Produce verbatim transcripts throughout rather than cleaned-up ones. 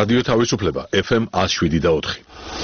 რადიო თავისუფლება ეფ ემ one oh seven და four.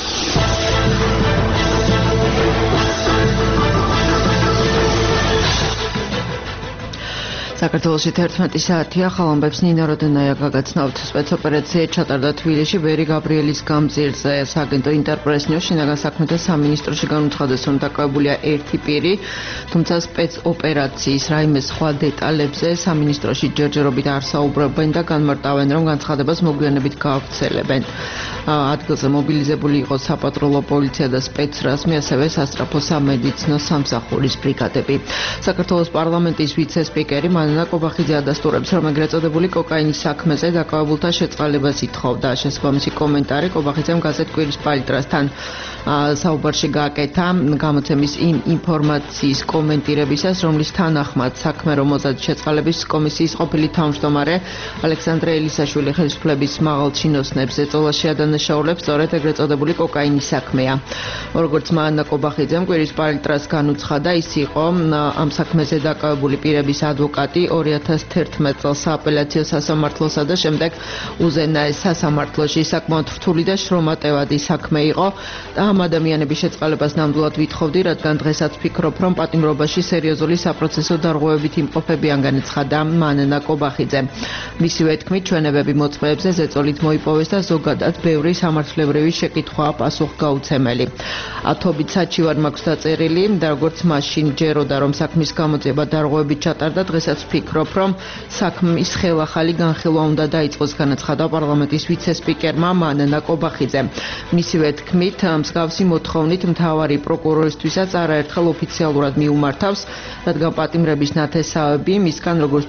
საქართველოში თერთმეტი საათია, ხალხობებს ნინო როდენაია გაგაცნობთ. სპეცოპერაცია ჩატარდა თბილისში ვერი გაბრიელის გამზირზე. სააგენტო ინტერპრეს ნიუს შინაგან საქმეთა სამინისტროში განუცხადეს, რომ დაკავებულია ერთი პირი, თუმცა სპეცოპერაციის რაიმე სხვა დეტალებზე სამინისტროში ჯერჯერობით არ საუბრობენ და განმარტავენ, რომ განცხადებას მოგვიანებით გაავრცელებენ. ადგილზე მობილიზებული იყო საპატრულო პოლიცია და სპეცრაზმი, ასევე სასწრაფო სამედიცინო სამსახურის ბრიგადები. საქართველოს პარლამენტის ვიცე-სპიკერი მანანა კობახიძე ადასტურებს, რომ ეგრეთ წოდებული კოკაინის საქმეზე დაკავებულთა შეწყალებას ითხოვდა. შესაბამისი კომენტარი კობახიძემ გაზეთ კვირის პალიტრასთან საუბარში გააკეთა გამოცემის იმ ინფორმაციის კომენტირებისას, რომლის თანახმად საქმე რომ მოზადის შეწყალების კომისიის ყოფილი თავმჯდომარე ალექსანდრე ელისაშვილი ხელისუფლების მაღალ ჩინოსნებს ეწოლაში ადანაშაულებს სწორედ ეგრეთ წოდებული კოკაინის საქმეა. როგორც მანანა კობახიძემ კვირის პალიტრას განუცხადა, ის იყო ამ საქმეზე დაკავებული პირების ადვოკატი two thousand eleven წელს სააპელაციო სასამართლოსა და შემდეგ უზენაეს სასამართლოში. საკმაოდ რთული და შრომატევადი საქმე იყო და ამ ადამიანების შეწყალებას ნამდვილად ვითხოვდი, რადგან დღესაც ვფიქრობ, რომ პატიმრობაში სერიოზული საპროცესო დარღვევებით იმყოფებიან, განაცხადა მანანა კობახიძე. მისივე თქმით, ჩვენებები მოწმეებზე ზეწოლით მოიპოვეს და ზოგადად ბევრი სამართლებრივი შეკითხვაა პასუხგაუცემელი. ათობით საჩივარ მაქვს დაწერილი და როგორც მაშინ ჯეროდა, რომ საქმის გამოძიება დარღვევებით ჩატარდა, დღესაც ვფიქრობ, რომ საქმის ხელახალი განხილვა უნდა დაიწყოს, განაცხადა პარლამენტის ვიცე-სპიკერმა მანანა კობახიძემ. მისივე თქმით, მსგავსი მოთხოვნით მთავარი პროკურორისთვისაც არაერთხელ ოფიციალურად მიუმართავს, რადგან პატიმრების ნათესავები მისგან როგორც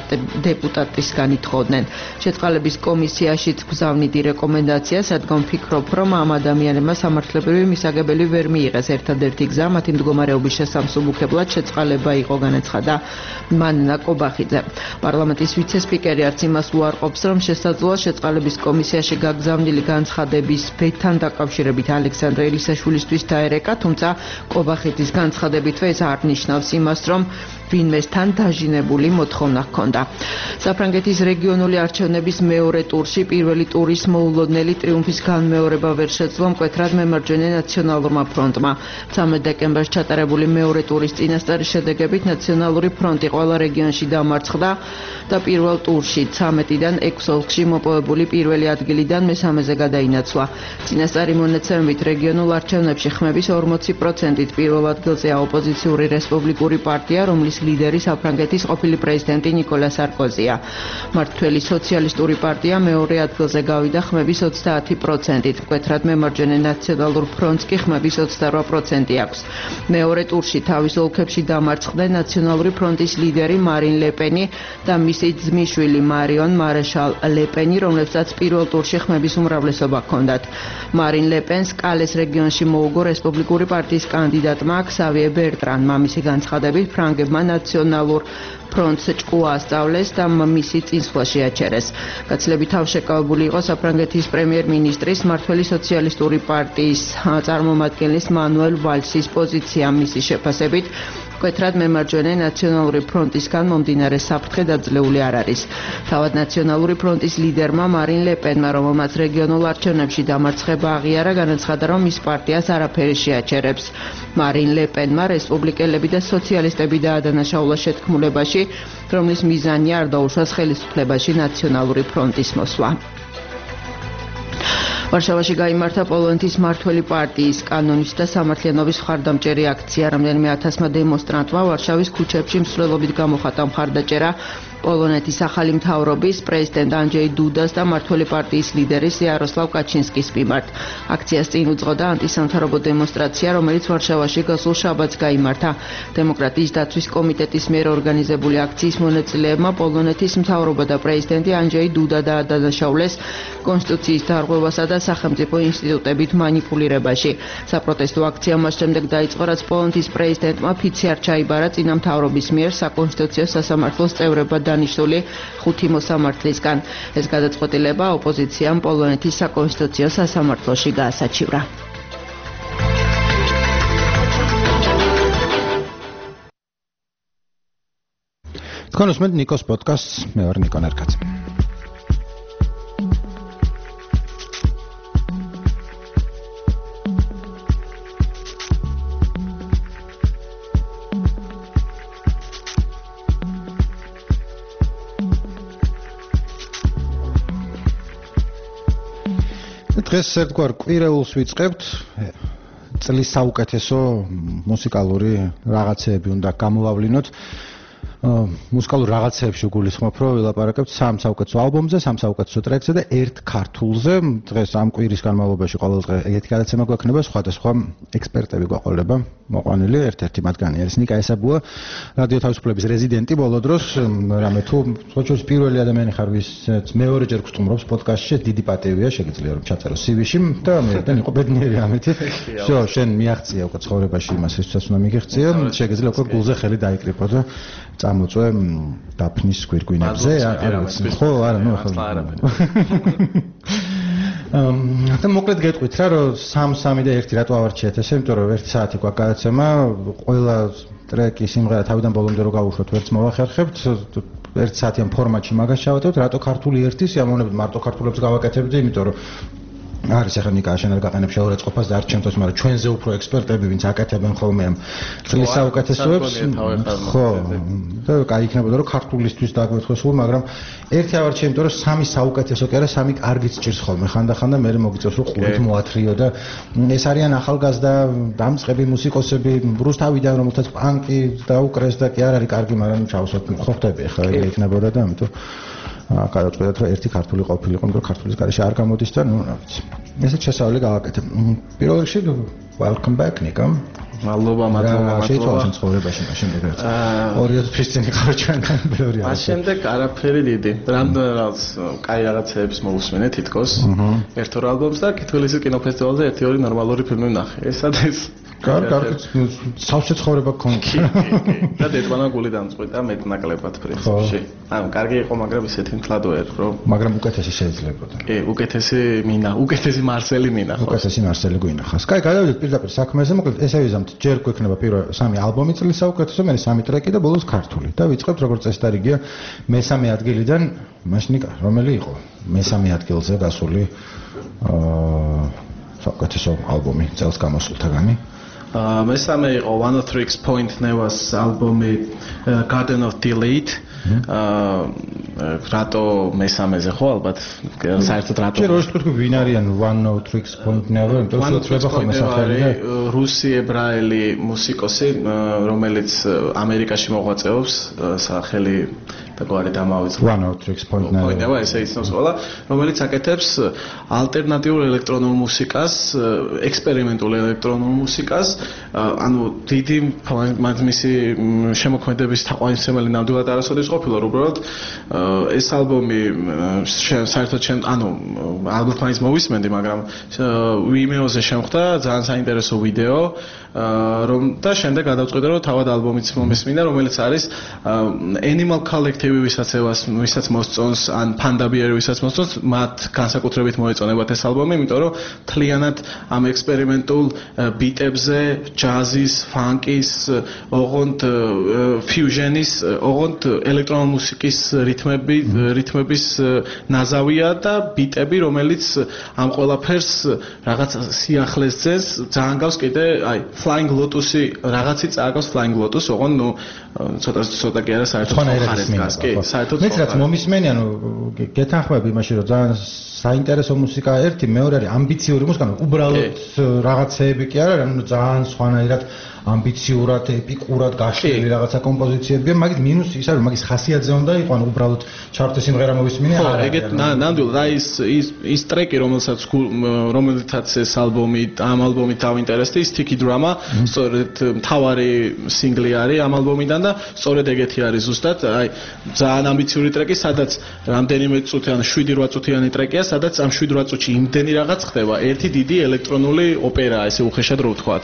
დეპუტატისგან ითხოვდნენ. შეწყალების კომისიაშიც გზავნიდი რეკომენდაციას, რადგან ვფიქრობ, რომ ამ ადამიანებმა სამართლებრივი მისაგებელი ვერ მიიღეს. ერთადერთი გზა მათი მდგომარეობის შესამსუბუქებლად შეწყალება იყო, განაცხადა მანანა კობახიძე. პარლამენტის ვიცე-სპიკერი არც იმას უარყოფს, რომ შესაძლოა შეწყალების კომისიაში გაგზავნილი განცხადების ბედთან დაკავშირებით ალექსანდრე ელისაშვილისთვის დაერეკა, თუმცა კობახიძის განცხადებითვე ეს არ ნიშნავს იმას, რომ ვინმესთან დაჟინებული მოთხოვნა ჰქონდა. საფრანგეთის რეგიონული არჩევნების მეორე ტურში პირველი ტურის მოულოდნელი ტრიუმფის განმეორება ვერ შეძლო მკვეთრად მემარჯვენე ნაციონალურმა ფრონტმა. მცამეტ დეკემბერს ჩატარებული მეორე ტურის წინასწარი შედეგებით ნაციონალური ფრონტი ყველა რეგიონში დამარცხდა და პირველ ტურში ცამეტიდან ექვს ოლქში მოპოვებული პირველი ადგილიდან მესამეზე გადაინაცვლა. წინასწარი მონაცემებით რეგიონულ არჩევნებში ხმების ორმოცი პროცენტით პირველ ადგილზეა ოპოზიციური რესპუბლიკური პარტია, რომლის ლიდერი საფრანგეთის ყოფილი პრეზიდენტი ნიკოლა სარკოზია. მმართველი სოციალისტური პარტია მეორე ადგილზე გავიდა ხმების ოცდაათი პროცენტით. მკვეთრად მემარჯვენე ნაციონალურ ფრონტს კი ხმების ოცდარვა პროცენტი აქვს. მეორე ტურში თავის ოლქებში დამარცხდნენ ნაციონალური ფრონტის ლიდერი მარინ ლეპენი და მისი ძმისშვილი მარიონ მარეშალ ლეპენი, რომლებსაც პირველ ტურში ხმების უმრავლესობა ჰქონდათ. მარინ ლეპენს კალეს რეგიონში მოუგო რესპუბლიკური პარტიის კანდიდატმა ქსავიე ბერტრანმა. მისი განცხადებით ფრანგებმა ნაციონალურ ფრონტს ჭკუა ასწავლეს და მისი წინსვლა შეაჩერეს. გაცილებით თავშეკავებული იყო საფრანგეთის პრემიერ-მინისტრის მმართველი სოციალისტური პარტიის წარმომადგენლის მანუელ ვალსის პოზიცია. მისი შეფასებით მკვეთრად მემარჯვენე ნაციონალური ფრონტისგან მომდინარე საფრთხე დაძლეული არ არის. თავად ნაციონალური ფრონტის ლიდერმა მარინ ლეპენმა, რომელმაც რეგიონულ არჩევნებში დამარცხება აღიარა, განაცხადა, რომ მის პარტიას არაფერი შეაჩერებს. მარინ ლეპენმა რესპუბლიკელები და სოციალისტები დაადანაშაულა შეთქმულებაში, რომლის მიზანია არ დაუშვას ხელისუფლებაში ნაციონალური ფრონტის მოსვლა. ვარშავაში გაიმართა პოლონეთის მმართველი პარტიის კანონის და სამართლიანობის მხარდამჭერი აქცია. რამდენიმე ათასმა დემონსტრანტმა ვარშავის ქუჩებში მსვლელობით გამოხატა მხარდაჭერა პოლონეთის ახალი მთავრობის, პრეზიდენტ ანჯეი დუდას და მმართველი პარტიის ლიდერის იაროსლავ კაჩინსკის მიმართ. აქციას წინ უძღოდა ანტისამთავრობო დემონსტრაცია, რომელიც ვარშავაში გასულ შაბათს გაიმართა. დემოკრატიის დაცვის კომიტეტის მიერ ორგანიზებული აქციის მონაწილეებმა პოლონეთის მთავრობა და პრეზიდენტი ანჯეი დუდა დაადანაშაულეს კონსტიტუციის დარღვევასა და სახელმწიფო ინსტიტუტებით მანიპულირებაში. საპროტესტო აქცია მას შემდეგ დაიწყო, რაც პოლონეთის პრეზიდენტმა ფიცი არ ჩაიბარა წინა მთავრობის მიერ საკონსტიტუციო სასამართლოს წევრებად დანიშნული ხუთი მოსამართლისგან. ეს გადაწყვეტილება ოპოზიციამ პოლონეთის საკონსტიტუციო სასამართლოში გაასაჩივრა. თქვენ უსმენთ ნიკოს პოდკასტს, მე ვარ ნიკო ნარკაცი. დღეს ერთგვარ კვირეულს ვიწყებთ. წლის საუკეთესო მუსიკალური რაღაცეები უნდა გამოვავლინოთ. მუსიკალურ რაღაცეებში გულისხმობ, რომ ვილაპარაკებთ სამ საუკეთესო ალბომზე, სამ საუკეთესო ტრეკზე და ერთ ქართულზე. დღეს ამ კვირის განმავლობაში ყოველ დღე ეგეთი გადაცემა გვექნება, სხვადასხვა ექსპერტები გვაყოლება მოყვანილი. ერთ-ერთი მათგანი არის ნიკა ესაბუა, რადიო თავისუფლების რეზიდენტი ბოლო დროს, რამე თუ სწორედ პირველი ადამიანი ხარ, ვისაც მეორეჯერ გსტუმრობს პოდკასტში, დიდი პატივია, შეგიძლია რომ ჩაწერო სი ვიში და მერდენ იყო ბედნიერი ამეთი. всё, შენ მიაღწია უკვე ცხოვრებაში იმას, რითაც უნდა მიგიღწია, შეგიძლია უკვე გულზე ხელი დაიკრიფო და წამოწვე დაფნის გვირგვინებზე. ხო, არა, ნუ ახლა აა და მოკლედ გეტყვით რა, რომ სამ სამი და ერთი რატო ავარჩიეთ ესე, იმიტომ რომ ერთი საათი გვაქვს გადაცემა, ყველა ტრეკი სიმღერა თავიდან ბოლომდე რო გავუშვათ, ვერც მოვახერხებთ, ერთ საათიან ფორმატში მაგას ჩავატევთ, რატო ქართული ერთი სიამოვნებით მარტო ქართულებს გავაკეთებდი, იმიტომ რომ არის ახლა ნიკა შენ არ გაყენებ შეურაცხყოფას და არ ჩემთვის, მაგრამ ჩვენზე უფრო ექსპერტები, ვინც აკეთებენ ხოლმე ამ წლის საუკეთესოებს. ხო, და კაი იქნებოდა რომ ქართულისთვის დაგვეთქვესულ, მაგრამ ერთი ავარჩიე, იმიტომ რომ სამი საუკეთესო კი არა, სამი კარგიც ჭირს ხოლმე ხანდახან და მე მოგიწევს რომ ყურით მოათრიო და ეს არიან ახალგაზრდა დამწყები მუსიკოსები რუსთავიდან, რომელთაც პანკი დაუკრეს და კი არ არის კარგი, მაგრამ ჩავსვათ ხო ხდები ახლა ეგ იქნებოდა და ამიტომ გადავწყვეტეთ რომ ერთი ქართული ყოფილიყო, მაგრამ ქართულის გარეშე არ გამოდის და ნუ რა ვიცი. ესეც შესავალი გავაკეთებ. პირველ რიგში welcome back ნიკა. მადლობა, მადლობა, მადლობა. შეიძლება ცხოვრებაში მაშინ ეგრეთ. ორი ათი წელი ყავა ჩვენთან ბევრი არის. შემდეგ არაფერი დიდი. რამდენადაც კაი რაღაცეებს მოусმენე თითქოს. ერთ-ორ ალბომს და კითხვილის კინოფესტივალზე ერთი-ორი ნორმალური ფილმი ვნახე. ესა და ეს კარგი, კარგი, სავსე ცხოვრება გქონდა. კი, კი. და დედმანა გული დამწყვიტა მეტნაკლებად პრინციპში. ანუ კარგი იყო, მაგრამ ისეთი მთლად ვერ, რომ მაგრამ უკეთესი შეიძლებოდა. კი, უკეთესი მინა, უკეთესი მარსელი მინა ხო. უკეთესი მარსელი გვინახავს. კაი, გადავიდეთ პირდაპირ საქმეზე, მოკლედ ესე ვიზამთ, ჯერ გვექნება პირველ სამი ალბომი წლის საუკეთესო, მერე სამი ტრეკი და ბოლოს ქართული. და ვიწყებთ როგორც წესდარიგია მესამე ადგილიდან, მაშინიკა, რომელი იყო მესამე ადგილზე გასული აა საუკეთესო ალბომი წელს გამოსულთაგანი? მესამე იყო one oh three point nine-ს ალბომი Garden of Delight. აა რატო მესამეზე ხო ალბათ საერთოდ რატო ჯერ როდის თქვი ვინ არიან one oh three point nine, იმიტომ რომ შეიძლება ხოლმე სახელი და რუსი ებრაელი მუსიკოსი, რომელიც ამერიკაში მოღვაწეობს, სახელი და გვარი დამავიწყდა one oh three point nine ესე იცნობს ყველა, რომელიც აკეთებს ალტერნატიულ ელექტრონულ მუსიკას, ექსპერიმენტულ ელექტრონულ მუსიკას, ანუ დიდი მისი შემოქმედების თაყვანისმცემელი ნამდვილად არასოდეს ყოფილა, უბრალოდ ეს ალბომი საერთოდ შენ ანუ ალბათ მაინც მოვისმენდი, მაგრამ ვიმეოზე შემხვდა ძალიან საინტერესო ვიდეო, რომ და შემდეგ გადავწყვიტე რომ თავად ალბომიც მომესმინა, რომელიც არის Animal Collective, ვისაც ვისაც მოსწონს, ან Panda Bear ვისაც მოსწონს, მათ განსაკუთრებით მოეწონებათ ეს ალბომი, იმიტომ რომ თლიანად ამ ექსპერიმენტულ ბიტებზე, ჯაზის, ფანკის, ოღონდ ფიუჟენის, ოღონდ ელექტრონული მუსიკის რითმები, რითმების ნაზავია და ბიტები, რომელიც ამ ყველაფერს რაღაც სიახლეს ძენს, ძალიან გავს კიდე, აი, Flying Lotus-ი რაღაცი წააგავს Flying Lotus, ოღონდ ნუ ცოტა ცოტა კი არა საერთოდ ხარეს კი, საერთოდ მეც რაც მომისმენი, ანუ გეთანხმები იმაში, რომ ძალიან საინტერესო მუსიკა ერთი, მეორე არის ამბიციური მუსიკა, უბრალოდ რაღაცეები კი არა, ანუ ძალიან სხვანაირად ამბიციურად, ეპიკურად გაშლილი რაღაცა კომპოზიციებია, მაგის მინუსი ის არის, მაგის ხასიათზე უნდა იყო, ანუ უბრალოდ ჩარტე სიმღერა მოვისმინე. ხო, ეგეთ ნამდვილად აი ის ის ტრეკი, რომელსაც რომელიცაც ეს ალბომი, ამ ალბომით დავინტერესდი, Sticky Drama, სწორედ მთავარი სინგლი არის ამ ალბომიდან და სწორედ ეგეთი არის ზუსტად, აი ძალიან ამბიციური ტრეკი, სადაც რამდენიმე წუთი, ან შვიდი რვა წუთიანი ტრეკია, სადაც ამ შვიდ რვა წუთში იმდენი რაღაც ხდება, ერთი დიდი ელექტრონული ოპერაა, ესე უხეშად რო ვთქვათ.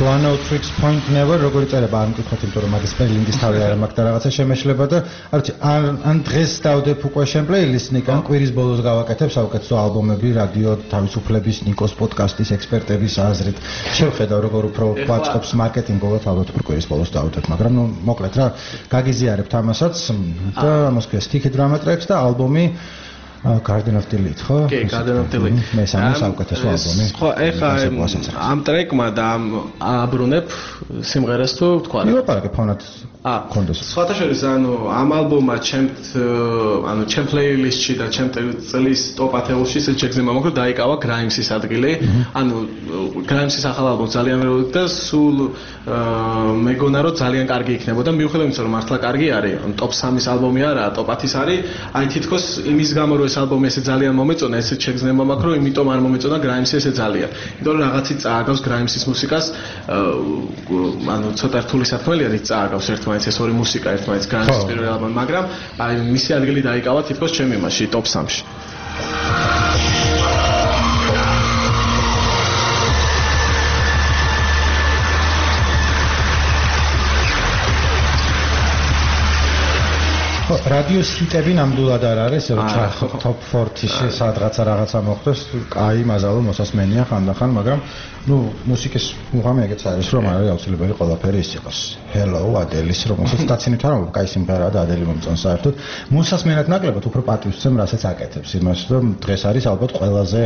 one oh three point never როგორი წერება ამ კითხოთ, იმიტომ რომ მაგის სპელინგის თავი არ მაქვს და რაღაცა შემეშლება და არ ვიცი, ან ან დღეს დავდებ უკვე შენ პლეილისტნი, ან კვირის ბოლოს გავაკეთებ საუკეთესო ალბომები რადიო თავისუფლების ნიკოს პოდკასტის ექსპერტების აზრით. შევხედავ როგორ უფრო ვაწყობს მარკეტინგულად, ალბათ უფრო კვირის ბოლოს დავდებ, მაგრამ ნუ მოკლედ რა, გაგიზიარებთ ამასაც და ამას ქვია Sticky Drama Tracks და ალბომი Garden of Delete, ხო? კი, Garden of Delete. მესამე საუკეთესო ალბომი. ხო, ეხა ამ ტრეკმა და ამ აბრუნებ სიმღერას თუ თქვა რა. მივაპარაკე ფონად კონდეს. სხვათა შორის, ანუ ამ ალბომმა ჩემ ანუ ჩემ პლეილისტში და ჩემ წლის ტოპ ათეულში ისე შეგზნემა მოხდა დაიკავა Grimes-ის ადგილი. ანუ Grimes-ის ახალ ალბომს ძალიან მეროდი და სულ მეგონა რომ ძალიან კარგი იქნებოდა. მიუხედავად იმისა, რომ მართლა კარგი არის, ტოპ სამის ალბომი არაა, ტოპ ათის არის, აი თითქოს იმის გამო რომ ეს ალბომი ესე ძალიან მომეწონა, ესეც შეგზნება მაქვს, რომ იმიტომ არ მომეწონა Grimes-ი ესე ძალიან. იმიტომ რომ რაღაცით წააგავს Grimes-ის მუსიკას, ანუ ცოტა რთული საქმეა რით წააგავს ერთმანეთს ეს ორი მუსიკა ერთმანეთს Grimes-ის პირველ ალბომი, მაგრამ აი მისი ადგილი დაიკავა თითქოს ჩემი იმაში ტოპ სამში. რადიოს ჰიტები ნამდვილად არ არის, რომ ჩახოთ ტოპ forty-ში სადღაცა რაღაცა მოხდეს, კაი მაზალო მოსასმენია ხანდახან, მაგრამ ნუ მუსიკის მუღამი ეგეც არის, რომ არის აუცილებელი ყველაფერი ის იყოს. Hello Adele-ის, რომელსაც დაცინით არ ამბობ, კაი სიმღერაა და Adele მომწონს საერთოდ. მუსასმენად ნაკლებად უფრო პატივს ვცემ, რასაც აკეთებს იმას, რომ დღეს არის ალბათ ყველაზე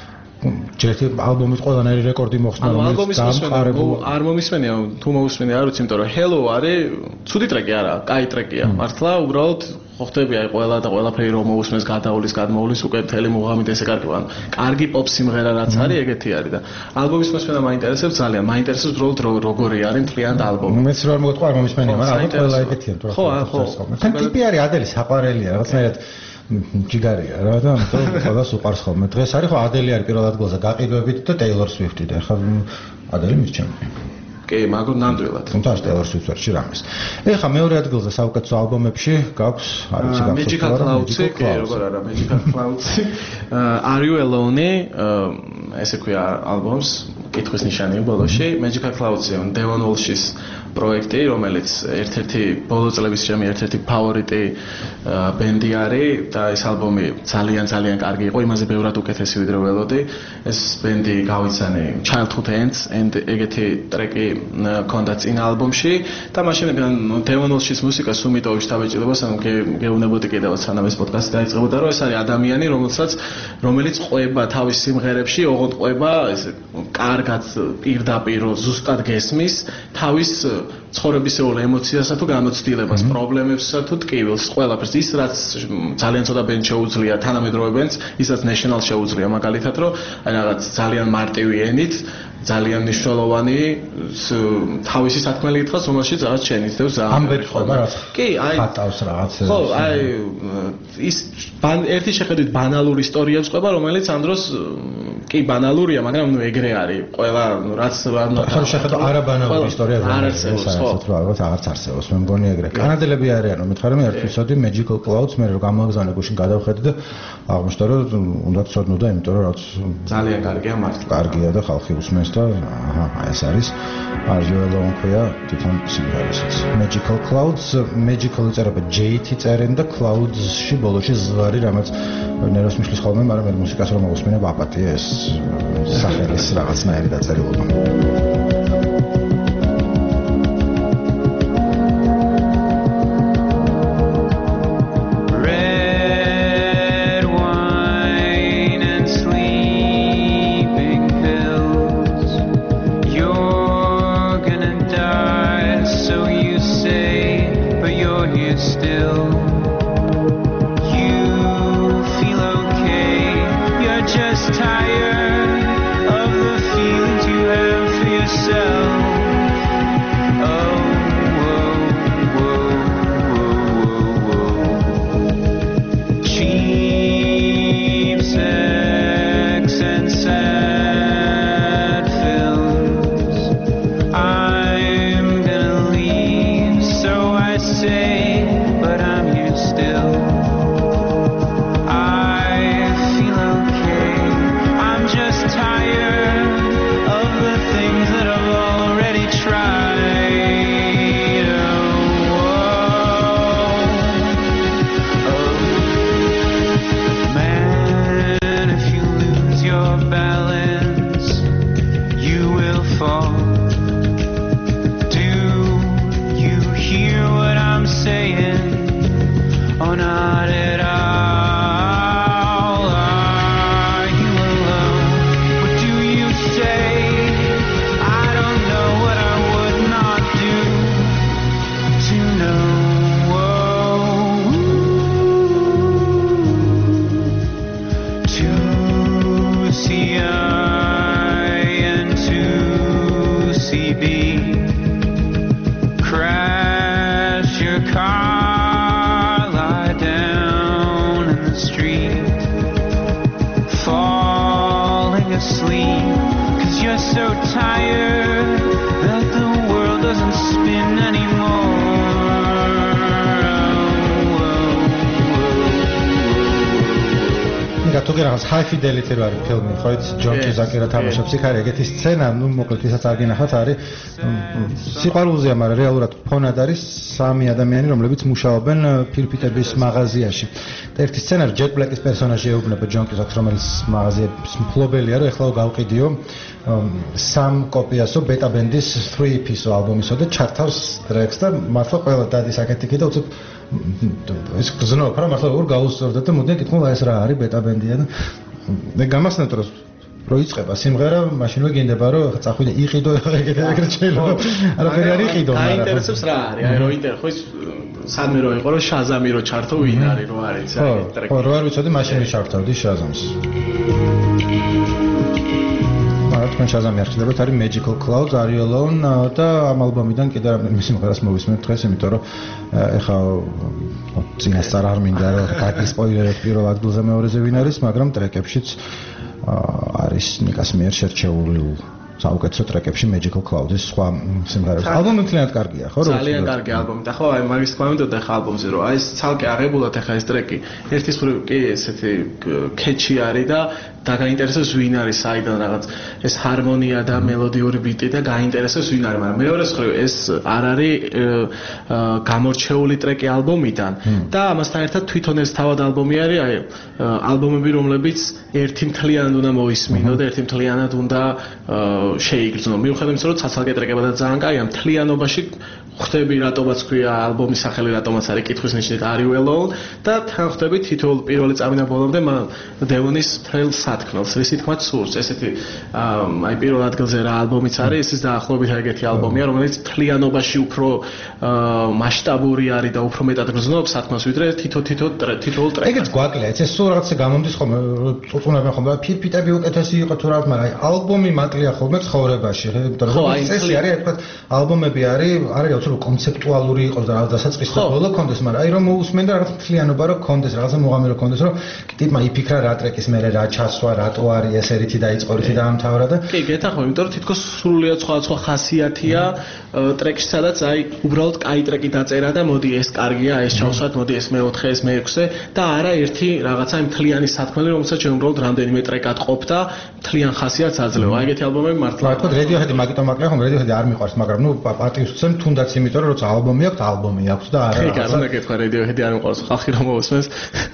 ჯერტი ალბომის ყველანაირი რეკორდი მოხსნა, რომელიც დამყარებულ არ მომისმენია, თუ მოусმენი არ ვიცი, იმიტომ რომ Hello არის ცუდი ტრეკი არა, კაი ტრეკია. მართლა უბრალოდ ხო ხდები აი ყველა და ყველაფერი რომ მოусმენს გადაულის, გადმოულის უკვე მთელი მუღამით ესე კარგი ვან. კარგი პოპ სიმღერა რაც არის, ეგეთი არის და ალბომის მოსმენა მაინტერესებს ძალიან. მაინტერესებს უბრალოდ როგორი არის მთლიანად ალბომი. მეც რა მოგეთქვა არ მომისმენია, მაგრამ ალბათ ყველა ეგეთია თუ რა. ხო, ხო. თან ტიპი არის Adele-ის, საყვარელია, რაღაცნაირად ჯიგარია რა და ამიტომ ყველას უყარს ხოლმე. დღეს არის ხო Adele არის პირველ ადგილზე გაყიდვებით და Taylor Swift და ხა Adele მისჩემ. კი, მაგრამ ნამდვილად. თუმცა Taylor Swift ვერში რამეს. ეხა მეორე ადგილზე საუკეთესო ალბომებში გაქვს, არ ვიცი გაქვს. Magical Clouds-ი, კი, როგორ არა, Magical Clouds-ი. Are You Alone? ესე ქვია ალბომს, კითხვის ნიშანია ბოლოში. Magical Clouds-ი Devon Walsh-ის პროექტი, რომელიც ერთ-ერთი ბოლო წლების ჩემი ერთ-ერთი ფავორიტი ბენდი არის და ეს ალბომი ძალიან ძალიან კარგი იყო, იმაზე ბევრად უკეთესი ვიდრე ველოდი. ეს ბენდი გავიცანი Childhood Ends and ეგეთი ტრეკი ქონდა წინა ალბომში და მაშინ Devon Walsh-ის მუსიკას უმიტოვში დავეჭირებას, ანუ გეუბნებოდი კიდევაც სანამ ეს პოდკასტი დაიწყებოდა, რომ ეს არის ადამიანი, რომელსაც რომელიც ყვება თავის სიმღერებში, ოღონდ ყვება ესე კარგად პირდაპირ ზუსტად გესმის თავის ცხოვრებისეულ ემოციასა თუ გამოცდილებას, პრობლემებსა თუ ტკივილს, ყველაფერს ის რაც ძალიან ცოტა ბენდ შეუძლია, თანამედროვე ბენდს, ისაც National შეუძლია მაგალითად, რომ აი რაღაც ძალიან მარტივი ენით ძალიან მნიშვნელოვანი თავისი სათქმელი კითხავს, რომელშიც რაღაც შენიცდევს ამბები ხომ რაც კი, აი ხატავს რაღაც ხო, აი ის ერთი შეხედვით ბანალური ისტორია ვწყება, რომელიც ამ დროს კი ბანალურია, მაგრამ ნუ ეგრე არის. ყველა ნუ რაც ხო შეხედო არაბანალური ისტორია არ არსებობს, ხო, ალბათ აღარც არსებობს. მე მგონი ეგრე. კანადელები არიან, რომ მითხარი მე ერთ ეპიზოდი Magical Clouds მე რომ გამოგზავნე გუშინ გადავხედე და აღმოჩნდა რომ უნდა ცოდნოდა, იმიტომ რომ რაც ძალიან კარგია მართლა. კარგია და ხალხი უსმენს და აჰა, ეს არის Are You Alone ქვია თვითონ სიმღერასაც. Magical Clouds, Magical იწერება J-ით წერენ და Clouds-ში ბოლოში ზვარი, რამაც ნერვს მიშლის ხოლმე, მაგრამ მე მუსიკას რომ მოვუსმენებ აპატია ეს სახელის რაღაცნაირი დაწერილობა. Tired of the feelings you have for yourself. your car, lie down in the street, falling asleep, 'cause you're so tired that the world doesn't spin anymore. თუ კი რაღაც high fidelity რო არის ფილმი, ხო იცი, ჯონ კიზაკი რა თამაშობს, იქ არის ეგეთი სცენა, ну, მოკლედ ისაც არ გინახავთ, არის სიყვარულზეა, მაგრამ რეალურად ფონად არის სამი ადამიანი, რომლებიც მუშაობენ ფილფიტების მაღაზიაში. და ერთი სცენა ჯეტ ბლეკის პერსონაჟი ეუბნება ჯონ კიზაკს, რომელიც მაღაზიების მფლობელია, რომ ეხლა გავყიდიო სამ კოპიასო ბეტა ბენდის three piece ალბომისო და ჩართავს ტრეკს და მართლა ყველა დადის აკეთიკი და უცებ ეს გზნო, მაგრამ მართლა როგორ გაუსწორდა და მოდიან კითხულობ ეს რა არის ბეტა ბენდია და მე გამასნეთ რომ რო იწყება სიმღერა, მაშინვე გინდება რომ წახვიდე იყიდო ეგეთ ეგრეთ შეიძლება. არაფერი არ იყიდო, მაგრამ გაინტერესებს რა არის, აი რო ინტერ ხო ის სადმე რო იყო რომ შაზამი რო ჩართო ვინ არის რო არის აი ტრეკი. ხო, რო არ ვიცოდი მაშინ ვიჩართავდი შაზამს. თქვენ შაზამი არ ხდებათ, არის Magical Clouds, Are You Alone და ამ ალბომიდან კიდე რამდენი სიმღერას მოვისმენთ დღეს, იმიტომ რომ ეხა წინასწარ არ მინდა რომ კარგი სპოილერები პირველ ადგილზე მეორეზე ვინ არის, მაგრამ ტრეკებშიც არის ნიკას მიერ შერჩეული საუკეთესო ტრეკებში Magical Clouds-ის სხვა სიმღერები. ალბომი მთლიანად კარგია, ხო? ძალიან კარგი ალბომი და ხო, აი მაგის თქვა მინდოდა ხა ალბომზე რომ აი ეს ცალკე აღებულად ახლა ეს ტრეკი ერთის მხრივ კი ესეთი catchy არის და და გაინტერესებს ვინ არის საიდან რაღაც ეს ჰარმონია და მელოდიური ბიტი და გაინტერესებს ვინ არის, მაგრამ მეორეს მხრივ ეს არ არის გამორჩეული ტრეკი ალბომიდან და ამასთან ერთად თვითონ ეს თავად ალბომი არის, აი ალბომები რომლებიც ერთი მთლიანად უნდა მოისმინო და ერთი მთლიანად უნდა შეიგრძნო. მიუხედავად იმისა, რომ ცალკე ტრეკებად ძალიან კაია, მთლიანობაში ხვდები რატომაც ქვია ალბომის სახელი, რატომაც არის კითხვის ნიშნით Are You Alone და თან ხვდები თითოეულ პირველი წამიდან ბოლომდე დევონის მთელ სათქმელს, რის თქმაც სურს. ესეთი აი პირველ ადგილზე რა ალბომიც არის, ეს დაახლოებით ეგეთი ალბომია, რომელიც მთლიანობაში უფრო მასშტაბური არის და უფრო მეტად გრძნობს სათქმელს, ვიდრე თითო-თითო თითოეულ ტრეკს. ეგეც გვაკლია, ეს სულ რაღაცა გამომდის ხომ, წუწუნებენ ხომ, ფილფიტები უკეთესი იყო თუ რა, მაგრამ აი ალბომი მაკლია ხოლმე ცხოვრებაში, იმიტომ რომ წესი არის, აი თქვა ალბომები არის, არის რა თქმა კონცეპტუალური იყოს და რაღაც დასაწყისი და ბოლო კონდეს, მაგრამ აი რომ მოусმენ და რაღაც მთლიანობა რო კონდეს, რაღაცა მოღამე რო კონდეს, რომ ტიპმა იფიქრა რა ტრეკის მერე რა ჩასვა, რატო არის ეს ერთი დაიწყო, ერთი დაამთავრა და კი, გეთახმები, იმიტომ რომ თითქოს სრულიად სხვადასხვა ხასიათია ტრეკში, სადაც აი უბრალოდ კაი ტრეკი დაწერა და მოდი ეს კარგია, ეს ჩავსვათ, მოდი ეს მეოთხე, ეს მეექვსე და არა ერთი რაღაცა მთლიანი სათქმელი, რომელსაც ჩვენ უბრალოდ რამდენიმე ტრეკად ყოფ და მთლიან ხასიათს აძლევ. აი ეგეთი ალბომები მართლა. რა თქმა უნდა, Radiohead-ი მაგიტომ მაკლია ხომ, Radiohead-ი არ მიყვარს, მაგრამ ნუ პატივს ვცემ თუნდაც იმიტომ რომ როცა ალბომი აქვს, ალბომი აქვს და არა. კი, არა მეკითხა Radiohead-ი არ მიყვარს, ხალხი რომ მოусმენს.